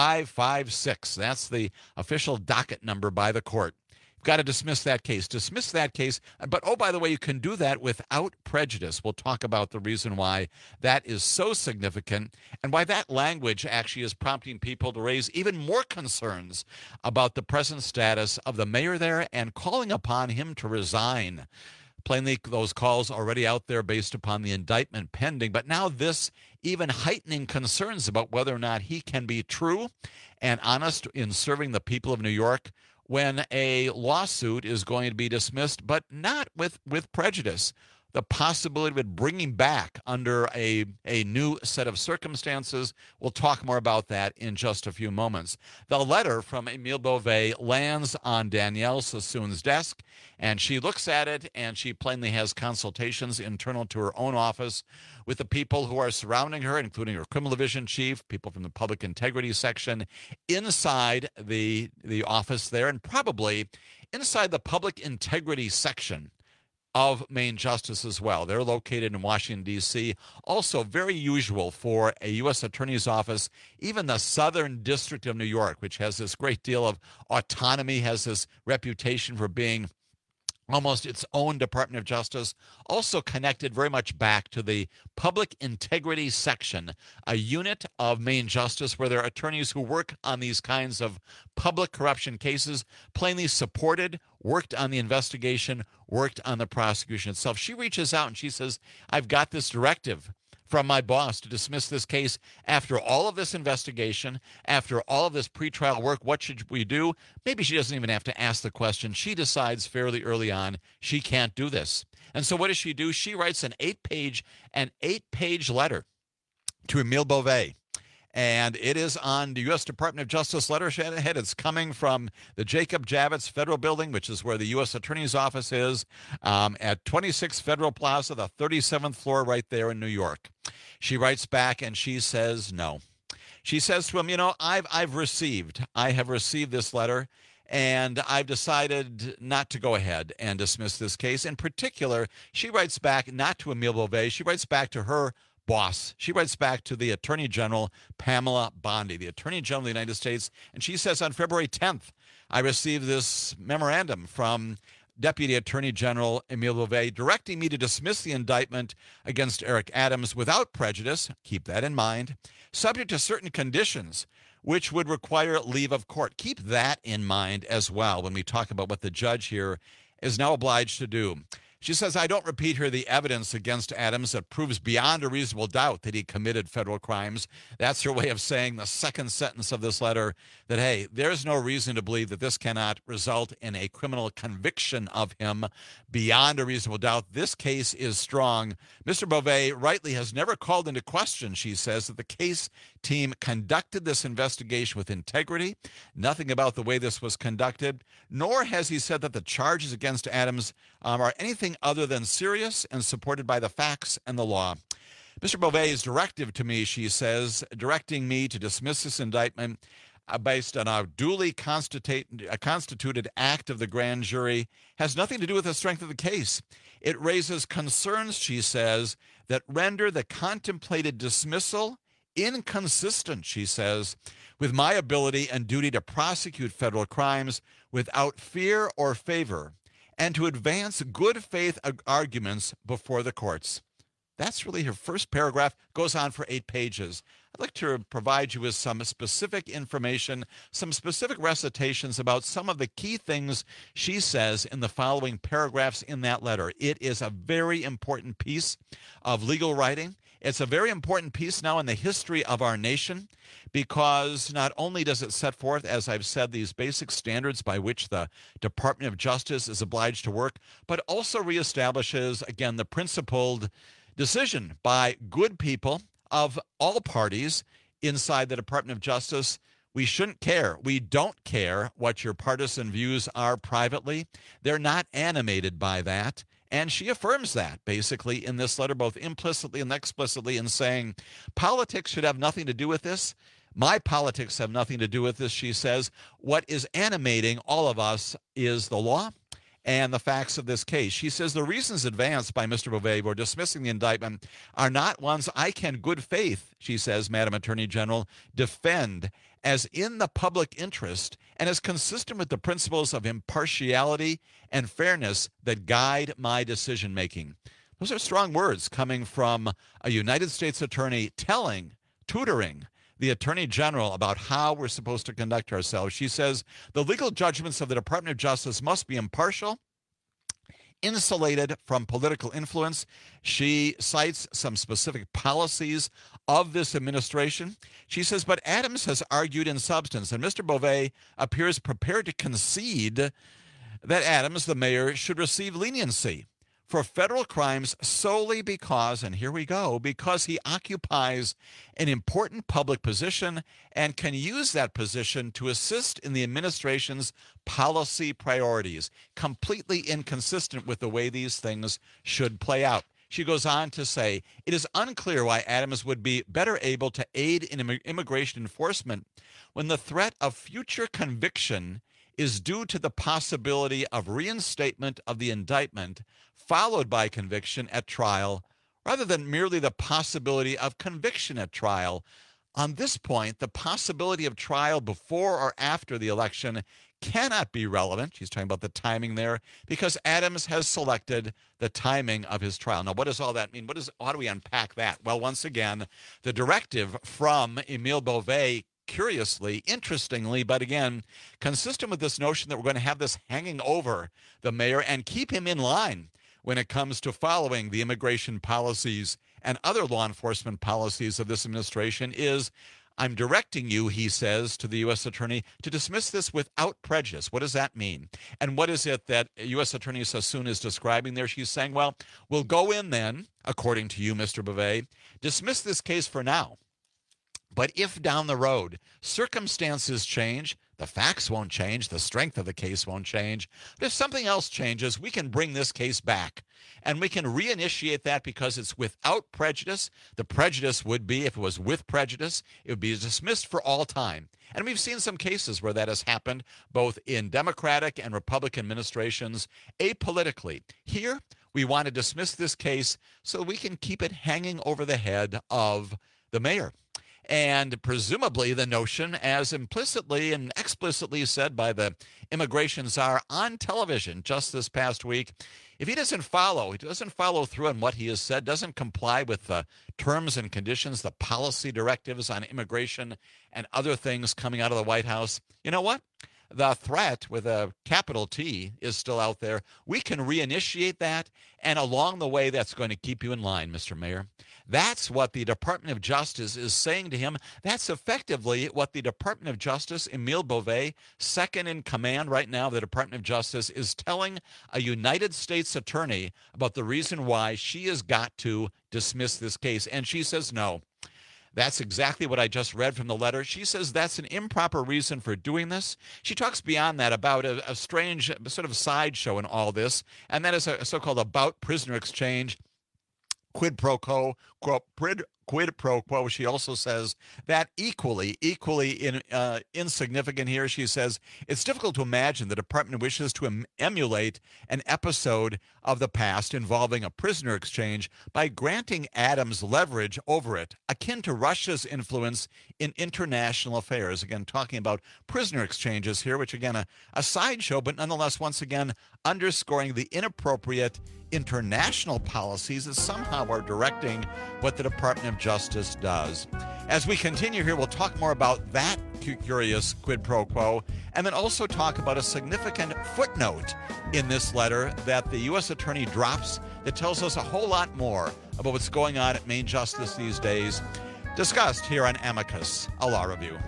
[SPEAKER 8] 556. That's the official docket number by the court. You've got to dismiss that case. But, oh, by the way, you can do that without prejudice. We'll talk about the reason why that is so significant and why that language actually is prompting people to raise even more concerns about the present status of the mayor there and calling upon him to resign. Plainly, those calls already out there based upon the indictment pending. But now this even heightening concerns about whether or not he can be true and honest in serving the people of New York when a lawsuit is going to be dismissed, but not with prejudice. The possibility of it bringing back under a new set of circumstances. We'll talk more about that in just a few moments. The letter from Emile Beauvais lands on Danielle Sassoon's desk, and she looks at it, and she plainly has consultations internal to her own office with the people who are surrounding her, including her criminal division chief, people from the public integrity section, inside the office there, and probably inside the public integrity section of Main Justice as well. They're located in Washington, D.C. Also very usual for a U.S. Attorney's Office, even the Southern District of New York, which has this great deal of autonomy, has this reputation for being almost its own Department of Justice, also connected very much back to the Public Integrity Section, a unit of Main Justice where there are attorneys who work on these kinds of public corruption cases, plainly supported, worked on the investigation, worked on the prosecution itself. She reaches out and she says, I've got this directive from my boss to dismiss this case after all of this investigation, after all of this pretrial work. What should we do? Maybe she doesn't even have to ask the question. She decides fairly early on she can't do this. And so what does she do? She writes an eight-page letter to Emile Beauvais. And it is on the U.S. Department of Justice letterhead. It's coming from the Jacob Javits Federal Building, which is where the U.S. Attorney's Office is, at 26 Federal Plaza, the 37th floor right there in New York. She writes back and she says no. She says to him, I have received this letter, and I've decided not to go ahead and dismiss this case. In particular, she writes back not to Emile Beauvais. She writes back to her boss. She writes back to the Attorney General, Pamela Bondi, the Attorney General of the United States, and she says on February 10th, I received this memorandum from Deputy Attorney General Emile Beauvais directing me to dismiss the indictment against Eric Adams without prejudice, keep that in mind, subject to certain conditions which would require leave of court. Keep that in mind as well when we talk about what the judge here is now obliged to do. She says, I don't repeat here the evidence against Adams that proves beyond a reasonable doubt that he committed federal crimes. That's her way of saying the second sentence of this letter that, hey, there's no reason to believe that this cannot result in a criminal conviction of him beyond a reasonable doubt. This case is strong. Mr. Beauvais rightly has never called into question, she says, that the case team conducted this investigation with integrity, nothing about the way this was conducted, nor has he said that the charges against Adams are anything other than serious and supported by the facts and the law. Mr. Beauvais' directive to me, she says, directing me to dismiss this indictment based on a duly constituted act of the grand jury, has nothing to do with the strength of the case. It raises concerns, she says, that render the contemplated dismissal inconsistent, she says, with my ability and duty to prosecute federal crimes without fear or favor and to advance good faith arguments before the courts. That's really her first paragraph, goes on for 8 pages. I'd like to provide you with some specific information, some specific recitations about some of the key things she says in the following paragraphs in that letter. It is a very important piece of legal writing. It's a very important piece now in the history of our nation because not only does it set forth, as I've said, these basic standards by which the Department of Justice is obliged to work, but also reestablishes, again, the principled decision by good people of all parties inside the Department of Justice, we shouldn't care. We don't care what your partisan views are privately. They're not animated by that. And she affirms that, basically, in this letter, both implicitly and explicitly, in saying politics should have nothing to do with this. My politics have nothing to do with this, she says. What is animating all of us is the law and the facts of this case. She says the reasons advanced by Mr. Beauvais for dismissing the indictment are not ones I can good faith, she says, Madam Attorney General, defend as in the public interest and as consistent with the principles of impartiality and fairness that guide my decision-making. Those are strong words coming from a United States attorney tutoring the Attorney General about how we're supposed to conduct ourselves. She says the legal judgments of the Department of Justice must be impartial, insulated from political influence. She cites some specific policies of this administration. She says, but Adams has argued in substance, and Mr. Beauvais appears prepared to concede that Adams, the mayor, should receive leniency for federal crimes solely because, and here we go, because he occupies an important public position and can use that position to assist in the administration's policy priorities, completely inconsistent with the way these things should play out. She goes on to say, it is unclear why Adams would be better able to aid in immigration enforcement when the threat of future conviction is due to the possibility of reinstatement of the indictment followed by conviction at trial, rather than merely the possibility of conviction at trial. On this point, the possibility of trial before or after the election cannot be relevant. She's talking about the timing there, because Adams has selected the timing of his trial. Now, what does all that mean? How do we unpack that? Well, once again, the directive from Emile Beauvais, curiously, interestingly, but again, consistent with this notion that we're going to have this hanging over the mayor and keep him in line when it comes to following the immigration policies and other law enforcement policies of this administration, is I'm directing you, he says to the U.S. Attorney, to dismiss this without prejudice. What does that mean? And what is it that U.S. Attorney Sassoon is describing there? She's saying, well, we'll go in then, according to you, Mr. Beauvais, dismiss this case for now. But if down the road circumstances change, the facts won't change, the strength of the case won't change. But if something else changes, we can bring this case back. And we can reinitiate that because it's without prejudice. The prejudice would be, if it was with prejudice, it would be dismissed for all time. And we've seen some cases where that has happened, both in Democratic and Republican administrations, apolitically. Here, we want to dismiss this case so we can keep it hanging over the head of the mayor. And presumably the notion, as implicitly and explicitly said by the immigration czar on television just this past week, if he doesn't follow through on what he has said, doesn't comply with the terms and conditions, the policy directives on immigration and other things coming out of the White House, you know what? The threat with a capital T is still out there. We can reinitiate that, and along the way, that's going to keep you in line, Mr. Mayor. That's what the Department of Justice is saying to him. That's effectively what the Department of Justice, Emile Beauvais, second in command right now of the Department of Justice, is telling a United States attorney about the reason why she has got to dismiss this case. And she says no. That's exactly what I just read from the letter. She says that's an improper reason for doing this. She talks beyond that about a strange sort of sideshow in all this, and that is a so-called about prisoner exchange, quid pro quo. She also says that equally insignificant here. She says it's difficult to imagine the department wishes to emulate an episode of the past involving a prisoner exchange by granting Adams leverage over it, akin to Russia's influence in international affairs. Again, talking about prisoner exchanges here, which again, a sideshow, but nonetheless, once again, underscoring the inappropriate international policies that somehow are directing what the Department of Justice does. As we continue here, we'll talk more about that curious quid pro quo, and then also talk about a significant footnote in this letter that the U.S. Attorney drops that tells us a whole lot more about what's going on at Main Justice these days. Discussed here on Amicus, a law review.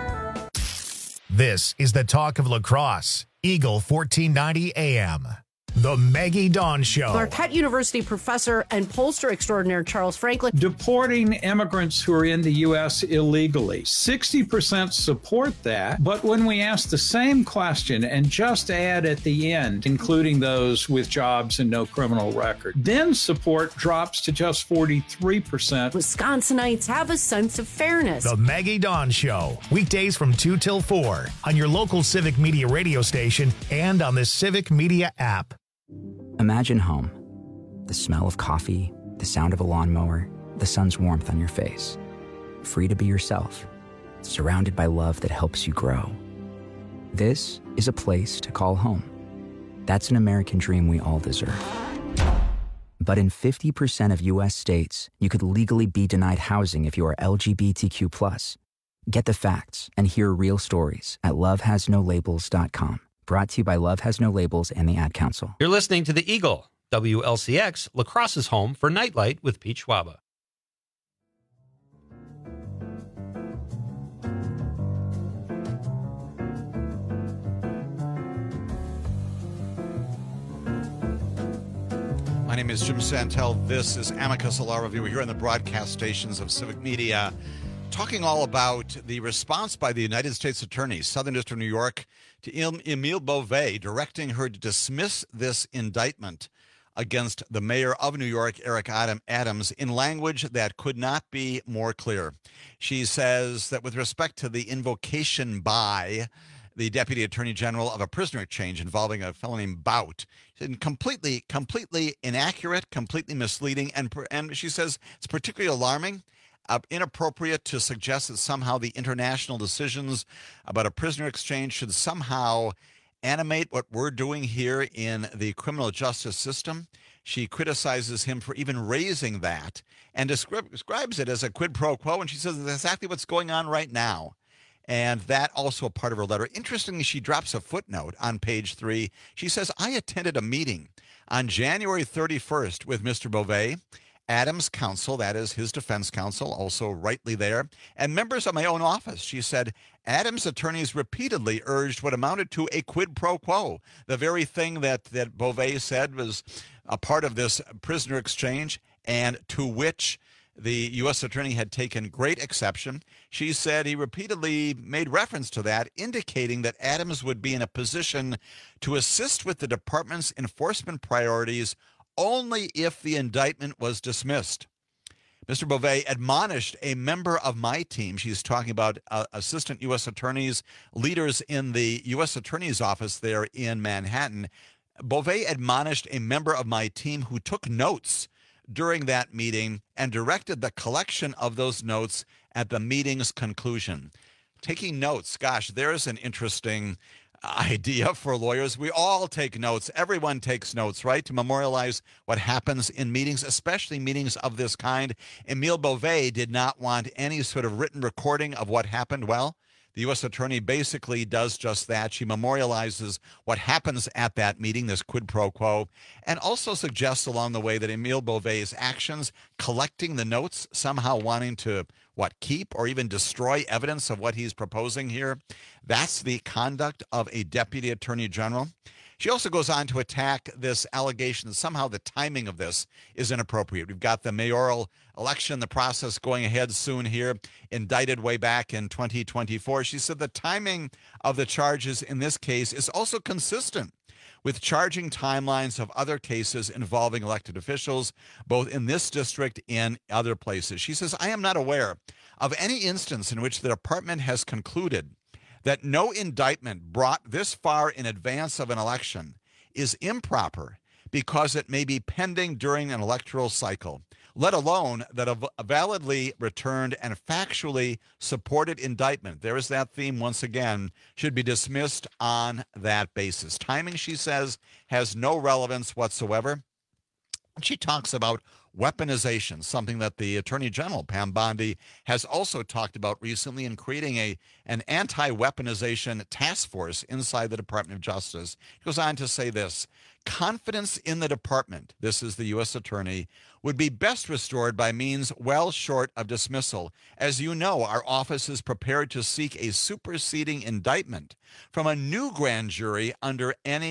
[SPEAKER 2] This is the talk of La Crosse, Eagle 1490 AM. The Maggie Dawn Show.
[SPEAKER 3] Marquette University professor and pollster extraordinaire Charles Franklin.
[SPEAKER 4] Deporting immigrants who are in the U.S. illegally. 60% support that, but when we ask the same question and just add at the end, including those with jobs and no criminal record, then support drops to just 43%.
[SPEAKER 3] Wisconsinites have a sense of fairness.
[SPEAKER 2] The Maggie Dawn Show. Weekdays from 2 till 4 on your local Civic Media radio station and on the Civic Media app.
[SPEAKER 5] Imagine home. The smell of coffee, the sound of a lawnmower, the sun's warmth on your face. Free to be yourself, surrounded by love that helps you grow. This is a place to call home. That's an American dream we all deserve. But in 50% of U.S. states, you could legally be denied housing if you are LGBTQ+. Get the facts and hear real stories at lovehasnolabels.com. Brought to you by Love Has No Labels and the Ad Council.
[SPEAKER 6] You're listening to The Eagle, WLCX, La Crosse's home for Nightlight with Pete Schwaba.
[SPEAKER 8] My name is Jim Santel. This is Amicus, a law review here on the broadcast stations of Civic Media, talking all about the response by the United States Attorney, Southern District of New York, to Emile Beauvais, directing her to dismiss this indictment against the mayor of New York, Eric Adams, in language that could not be more clear. She says that with respect to the invocation by the Deputy Attorney General of a prisoner exchange involving a fellow named Bout, completely inaccurate, completely misleading, and she says it's particularly alarming, inappropriate to suggest that somehow the international decisions about a prisoner exchange should somehow animate what we're doing here in the criminal justice system. She criticizes him for even raising that and describes it as a quid pro quo, and she says that's exactly what's going on right now. And that also a part of her letter. Interestingly, she drops a footnote on page 3. She says, I attended a meeting on January 31st with Mr. Beauvais, Adams' counsel, that is his defense counsel, also rightly there, and members of my own office. She said, Adams' attorneys repeatedly urged what amounted to a quid pro quo, the very thing that Beauvais said was a part of this prisoner exchange, and to which the U.S. attorney had taken great exception. She said he repeatedly made reference to that, indicating that Adams would be in a position to assist with the department's enforcement priorities only if the indictment was dismissed. Mr. Beauvais admonished a member of my team. She's talking about assistant U.S. attorneys, leaders in the U.S. attorney's office there in Manhattan. Beauvais admonished a member of my team who took notes during that meeting and directed the collection of those notes at the meeting's conclusion. Taking notes, gosh, there's an interesting idea for lawyers. We all take notes. Everyone takes notes, right? To memorialize what happens in meetings, especially meetings of this kind. Emile Beauvais did not want any sort of written recording of what happened. Well, the U.S. attorney basically does just that. She memorializes what happens at that meeting, this quid pro quo, and also suggests along the way that Emile Beauvais' actions, collecting the notes, somehow wanting to, keep or even destroy evidence of what he's proposing here, that's the conduct of a deputy attorney general. She also goes on to attack this allegation that somehow the timing of this is inappropriate. We've got the mayoral election, the process going ahead soon here, indicted way back in 2024. She said the timing of the charges in this case is also consistent with charging timelines of other cases involving elected officials, both in this district and other places. She says, I am not aware of any instance in which the department has concluded that no indictment brought this far in advance of an election is improper because it may be pending during an electoral cycle, let alone that a validly returned and factually supported indictment, there is that theme once again, should be dismissed on that basis. Timing, she says, has no relevance whatsoever. She talks about weaponization, something that the Attorney General, Pam Bondi, has also talked about recently in creating an anti-weaponization task force inside the Department of Justice. He goes on to say this: confidence in the department, this is the U.S. Attorney, would be best restored by means well short of dismissal. As you know, our office is prepared to seek a superseding indictment from a new grand jury under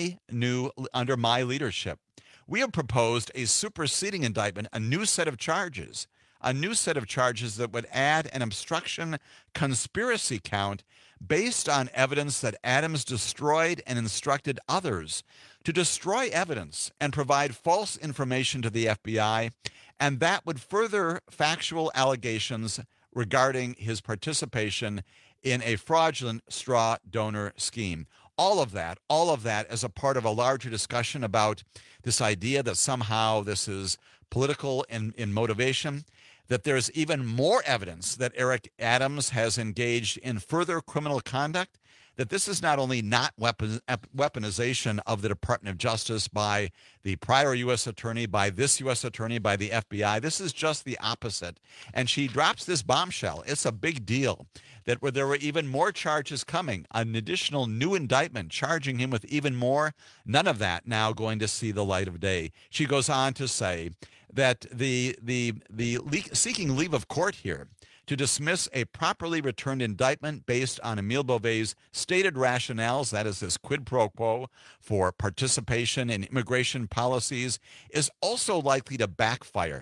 [SPEAKER 8] my leadership. We have proposed a superseding indictment, a new set of charges that would add an obstruction conspiracy count based on evidence that Adams destroyed and instructed others to destroy evidence and provide false information to the FBI, and that would further factual allegations regarding his participation in a fraudulent straw donor scheme. All of that as a part of a larger discussion about this idea that somehow this is political in motivation, that there's even more evidence that Eric Adams has engaged in further criminal conduct, that this is not only not weaponization of the Department of Justice by the prior U.S. Attorney, by this U.S. Attorney, by the FBI. This is just the opposite. And she drops this bombshell. It's a big deal that there were even more charges coming, an additional new indictment charging him with even more. None of that now going to see the light of day. She goes on to say that the seeking leave of court here to dismiss a properly returned indictment based on Emile Beauvais' stated rationales, that is this quid pro quo for participation in immigration policies, is also likely to backfire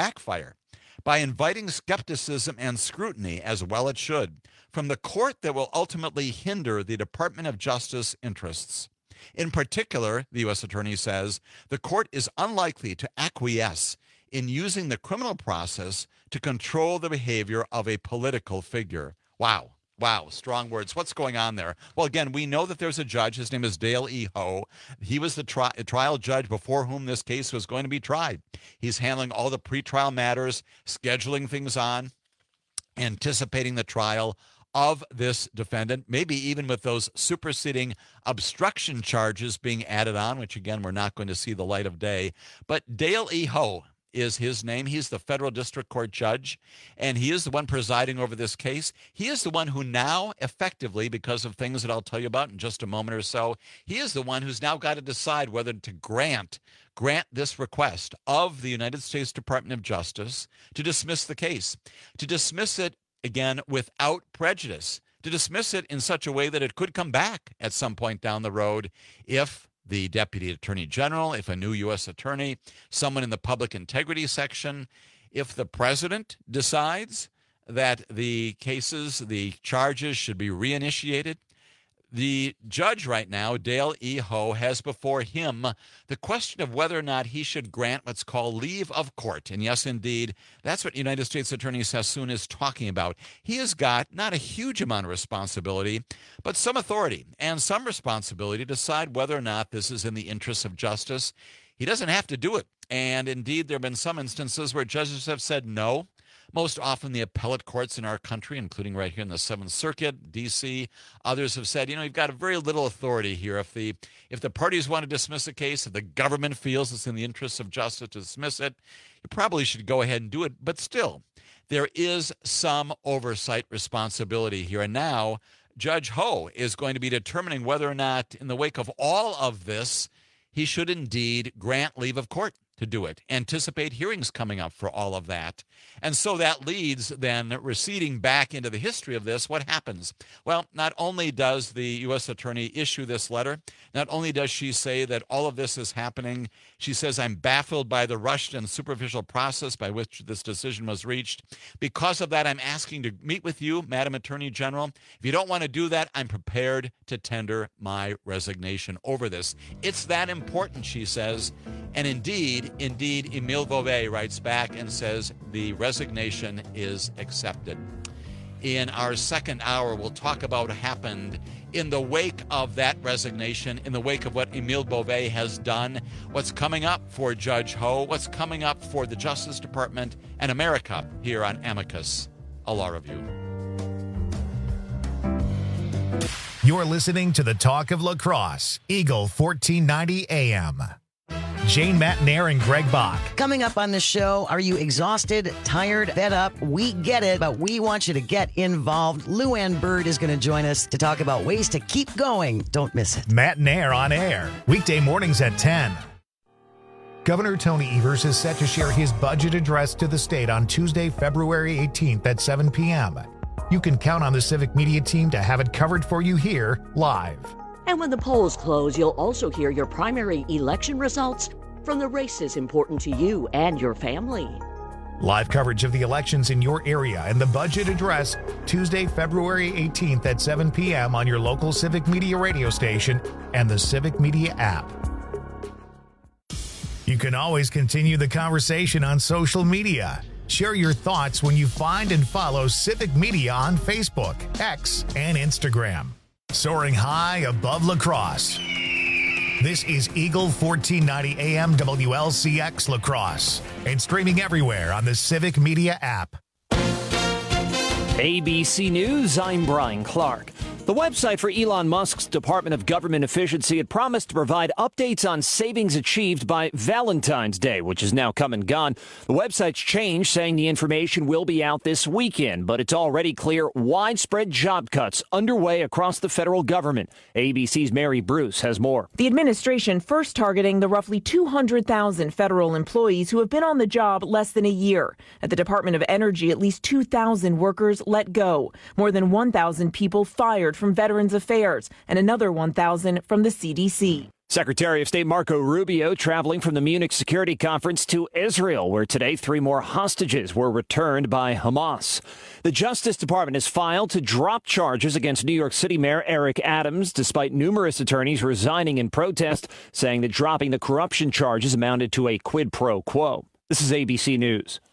[SPEAKER 8] by inviting skepticism and scrutiny, as well it should, from the court that will ultimately hinder the Department of Justice interests. In particular, the U.S. Attorney says, the court is unlikely to acquiesce in using the criminal process to control the behavior of a political figure. Wow, strong words. What's going on there? Well, again, we know that there's a judge. His name is Dale E. Ho. He was the trial judge before whom this case was going to be tried. He's handling all the pretrial matters, scheduling things on, anticipating the trial of this defendant, maybe even with those superseding obstruction charges being added on, which, again, we're not going to see the light of day. But Dale E. Ho is his name. He's the federal district court judge, and he is the one presiding over this case. He is the one who now effectively, because of things that I'll tell you about in just a moment or so, he is the one who's now got to decide whether to grant this request of the United States Department of Justice to dismiss the case, to dismiss it, again, without prejudice, to dismiss it in such a way that it could come back at some point down the road if the Deputy Attorney General, if a new U.S. Attorney, someone in the public integrity section, if the president decides that the charges should be reinitiated. The judge right now, Dale E. Ho, has before him the question of whether or not he should grant what's called leave of court. And yes, indeed, that's what United States Attorney Sassoon is talking about. He has got not a huge amount of responsibility, but some authority and some responsibility to decide whether or not this is in the interests of justice. He doesn't have to do it. And indeed, there have been some instances where judges have said no. Most often the appellate courts in our country, including right here in the Seventh Circuit, D.C., others have said, you've got a very little authority here. If the parties want to dismiss a case, if the government feels it's in the interests of justice to dismiss it, you probably should go ahead and do it. But still, there is some oversight responsibility here. And now Judge Ho is going to be determining whether or not, in the wake of all of this, he should indeed grant leave of court to do it. Anticipate hearings coming up for all of that. And so that leads then receding back into the history of this. What happens? Well, not only does the U.S. Attorney issue this letter, not only does she say that all of this is happening, she says, I'm baffled by the rushed and superficial process by which this decision was reached. Because of that, I'm asking to meet with you, Madam Attorney General. If you don't want to do that, I'm prepared to tender my resignation over this. It's that important, she says. And indeed, Emile Beauvais writes back and says the resignation is accepted. In our second hour, we'll talk about what happened in the wake of that resignation, in the wake of what Emile Beauvais has done, what's coming up for Judge Ho, what's coming up for the Justice Department and America here on Amicus, a Law Review.
[SPEAKER 2] You're listening to the Talk of La Crosse, Eagle 1490 AM. Jane Matnair and Greg Bach.
[SPEAKER 21] Coming up on the show, are you exhausted, tired, fed up? We get it, but we want you to get involved. Lou Ann Bird is going to join us to talk about ways to keep going. Don't miss it.
[SPEAKER 2] Matnair on air, weekday mornings at 10. Governor Tony Evers is set to share his budget address to the state on Tuesday, February 18th at 7 p.m. You can count on the Civic Media team to have it covered for you here live.
[SPEAKER 7] And when the polls close, you'll also hear your primary election results from the races important to you and your family.
[SPEAKER 2] Live coverage of the elections in your area and the budget address Tuesday, February 18th at 7 p.m. on your local Civic Media radio station and the Civic Media app. You can always continue the conversation on social media. Share your thoughts when you find and follow Civic Media on Facebook, X, and Instagram. Soaring high above La Crosse. This is Eagle 1490 AM WLCX La Crosse and streaming everywhere on the Civic Media app.
[SPEAKER 1] ABC News, I'm Brian Clark. The website for Elon Musk's Department of Government Efficiency had promised to provide updates on savings achieved by Valentine's Day, which is now come and gone. The website's changed, saying the information will be out this weekend, but it's already clear widespread job cuts underway across the federal government. ABC's Mary Bruce has more.
[SPEAKER 9] The administration first targeting the roughly 200,000 federal employees who have been on the job less than a year. At the Department of Energy, at least 2,000 workers let go, more than 1,000 people fired from Veterans Affairs, and another 1,000 from the CDC.
[SPEAKER 1] Secretary of State Marco Rubio traveling from the Munich Security Conference to Israel, where today 3 more hostages were returned by Hamas. The Justice Department has filed to drop charges against New York City Mayor Eric Adams, despite numerous attorneys resigning in protest, saying that dropping the corruption charges amounted to a quid pro quo. This is ABC News.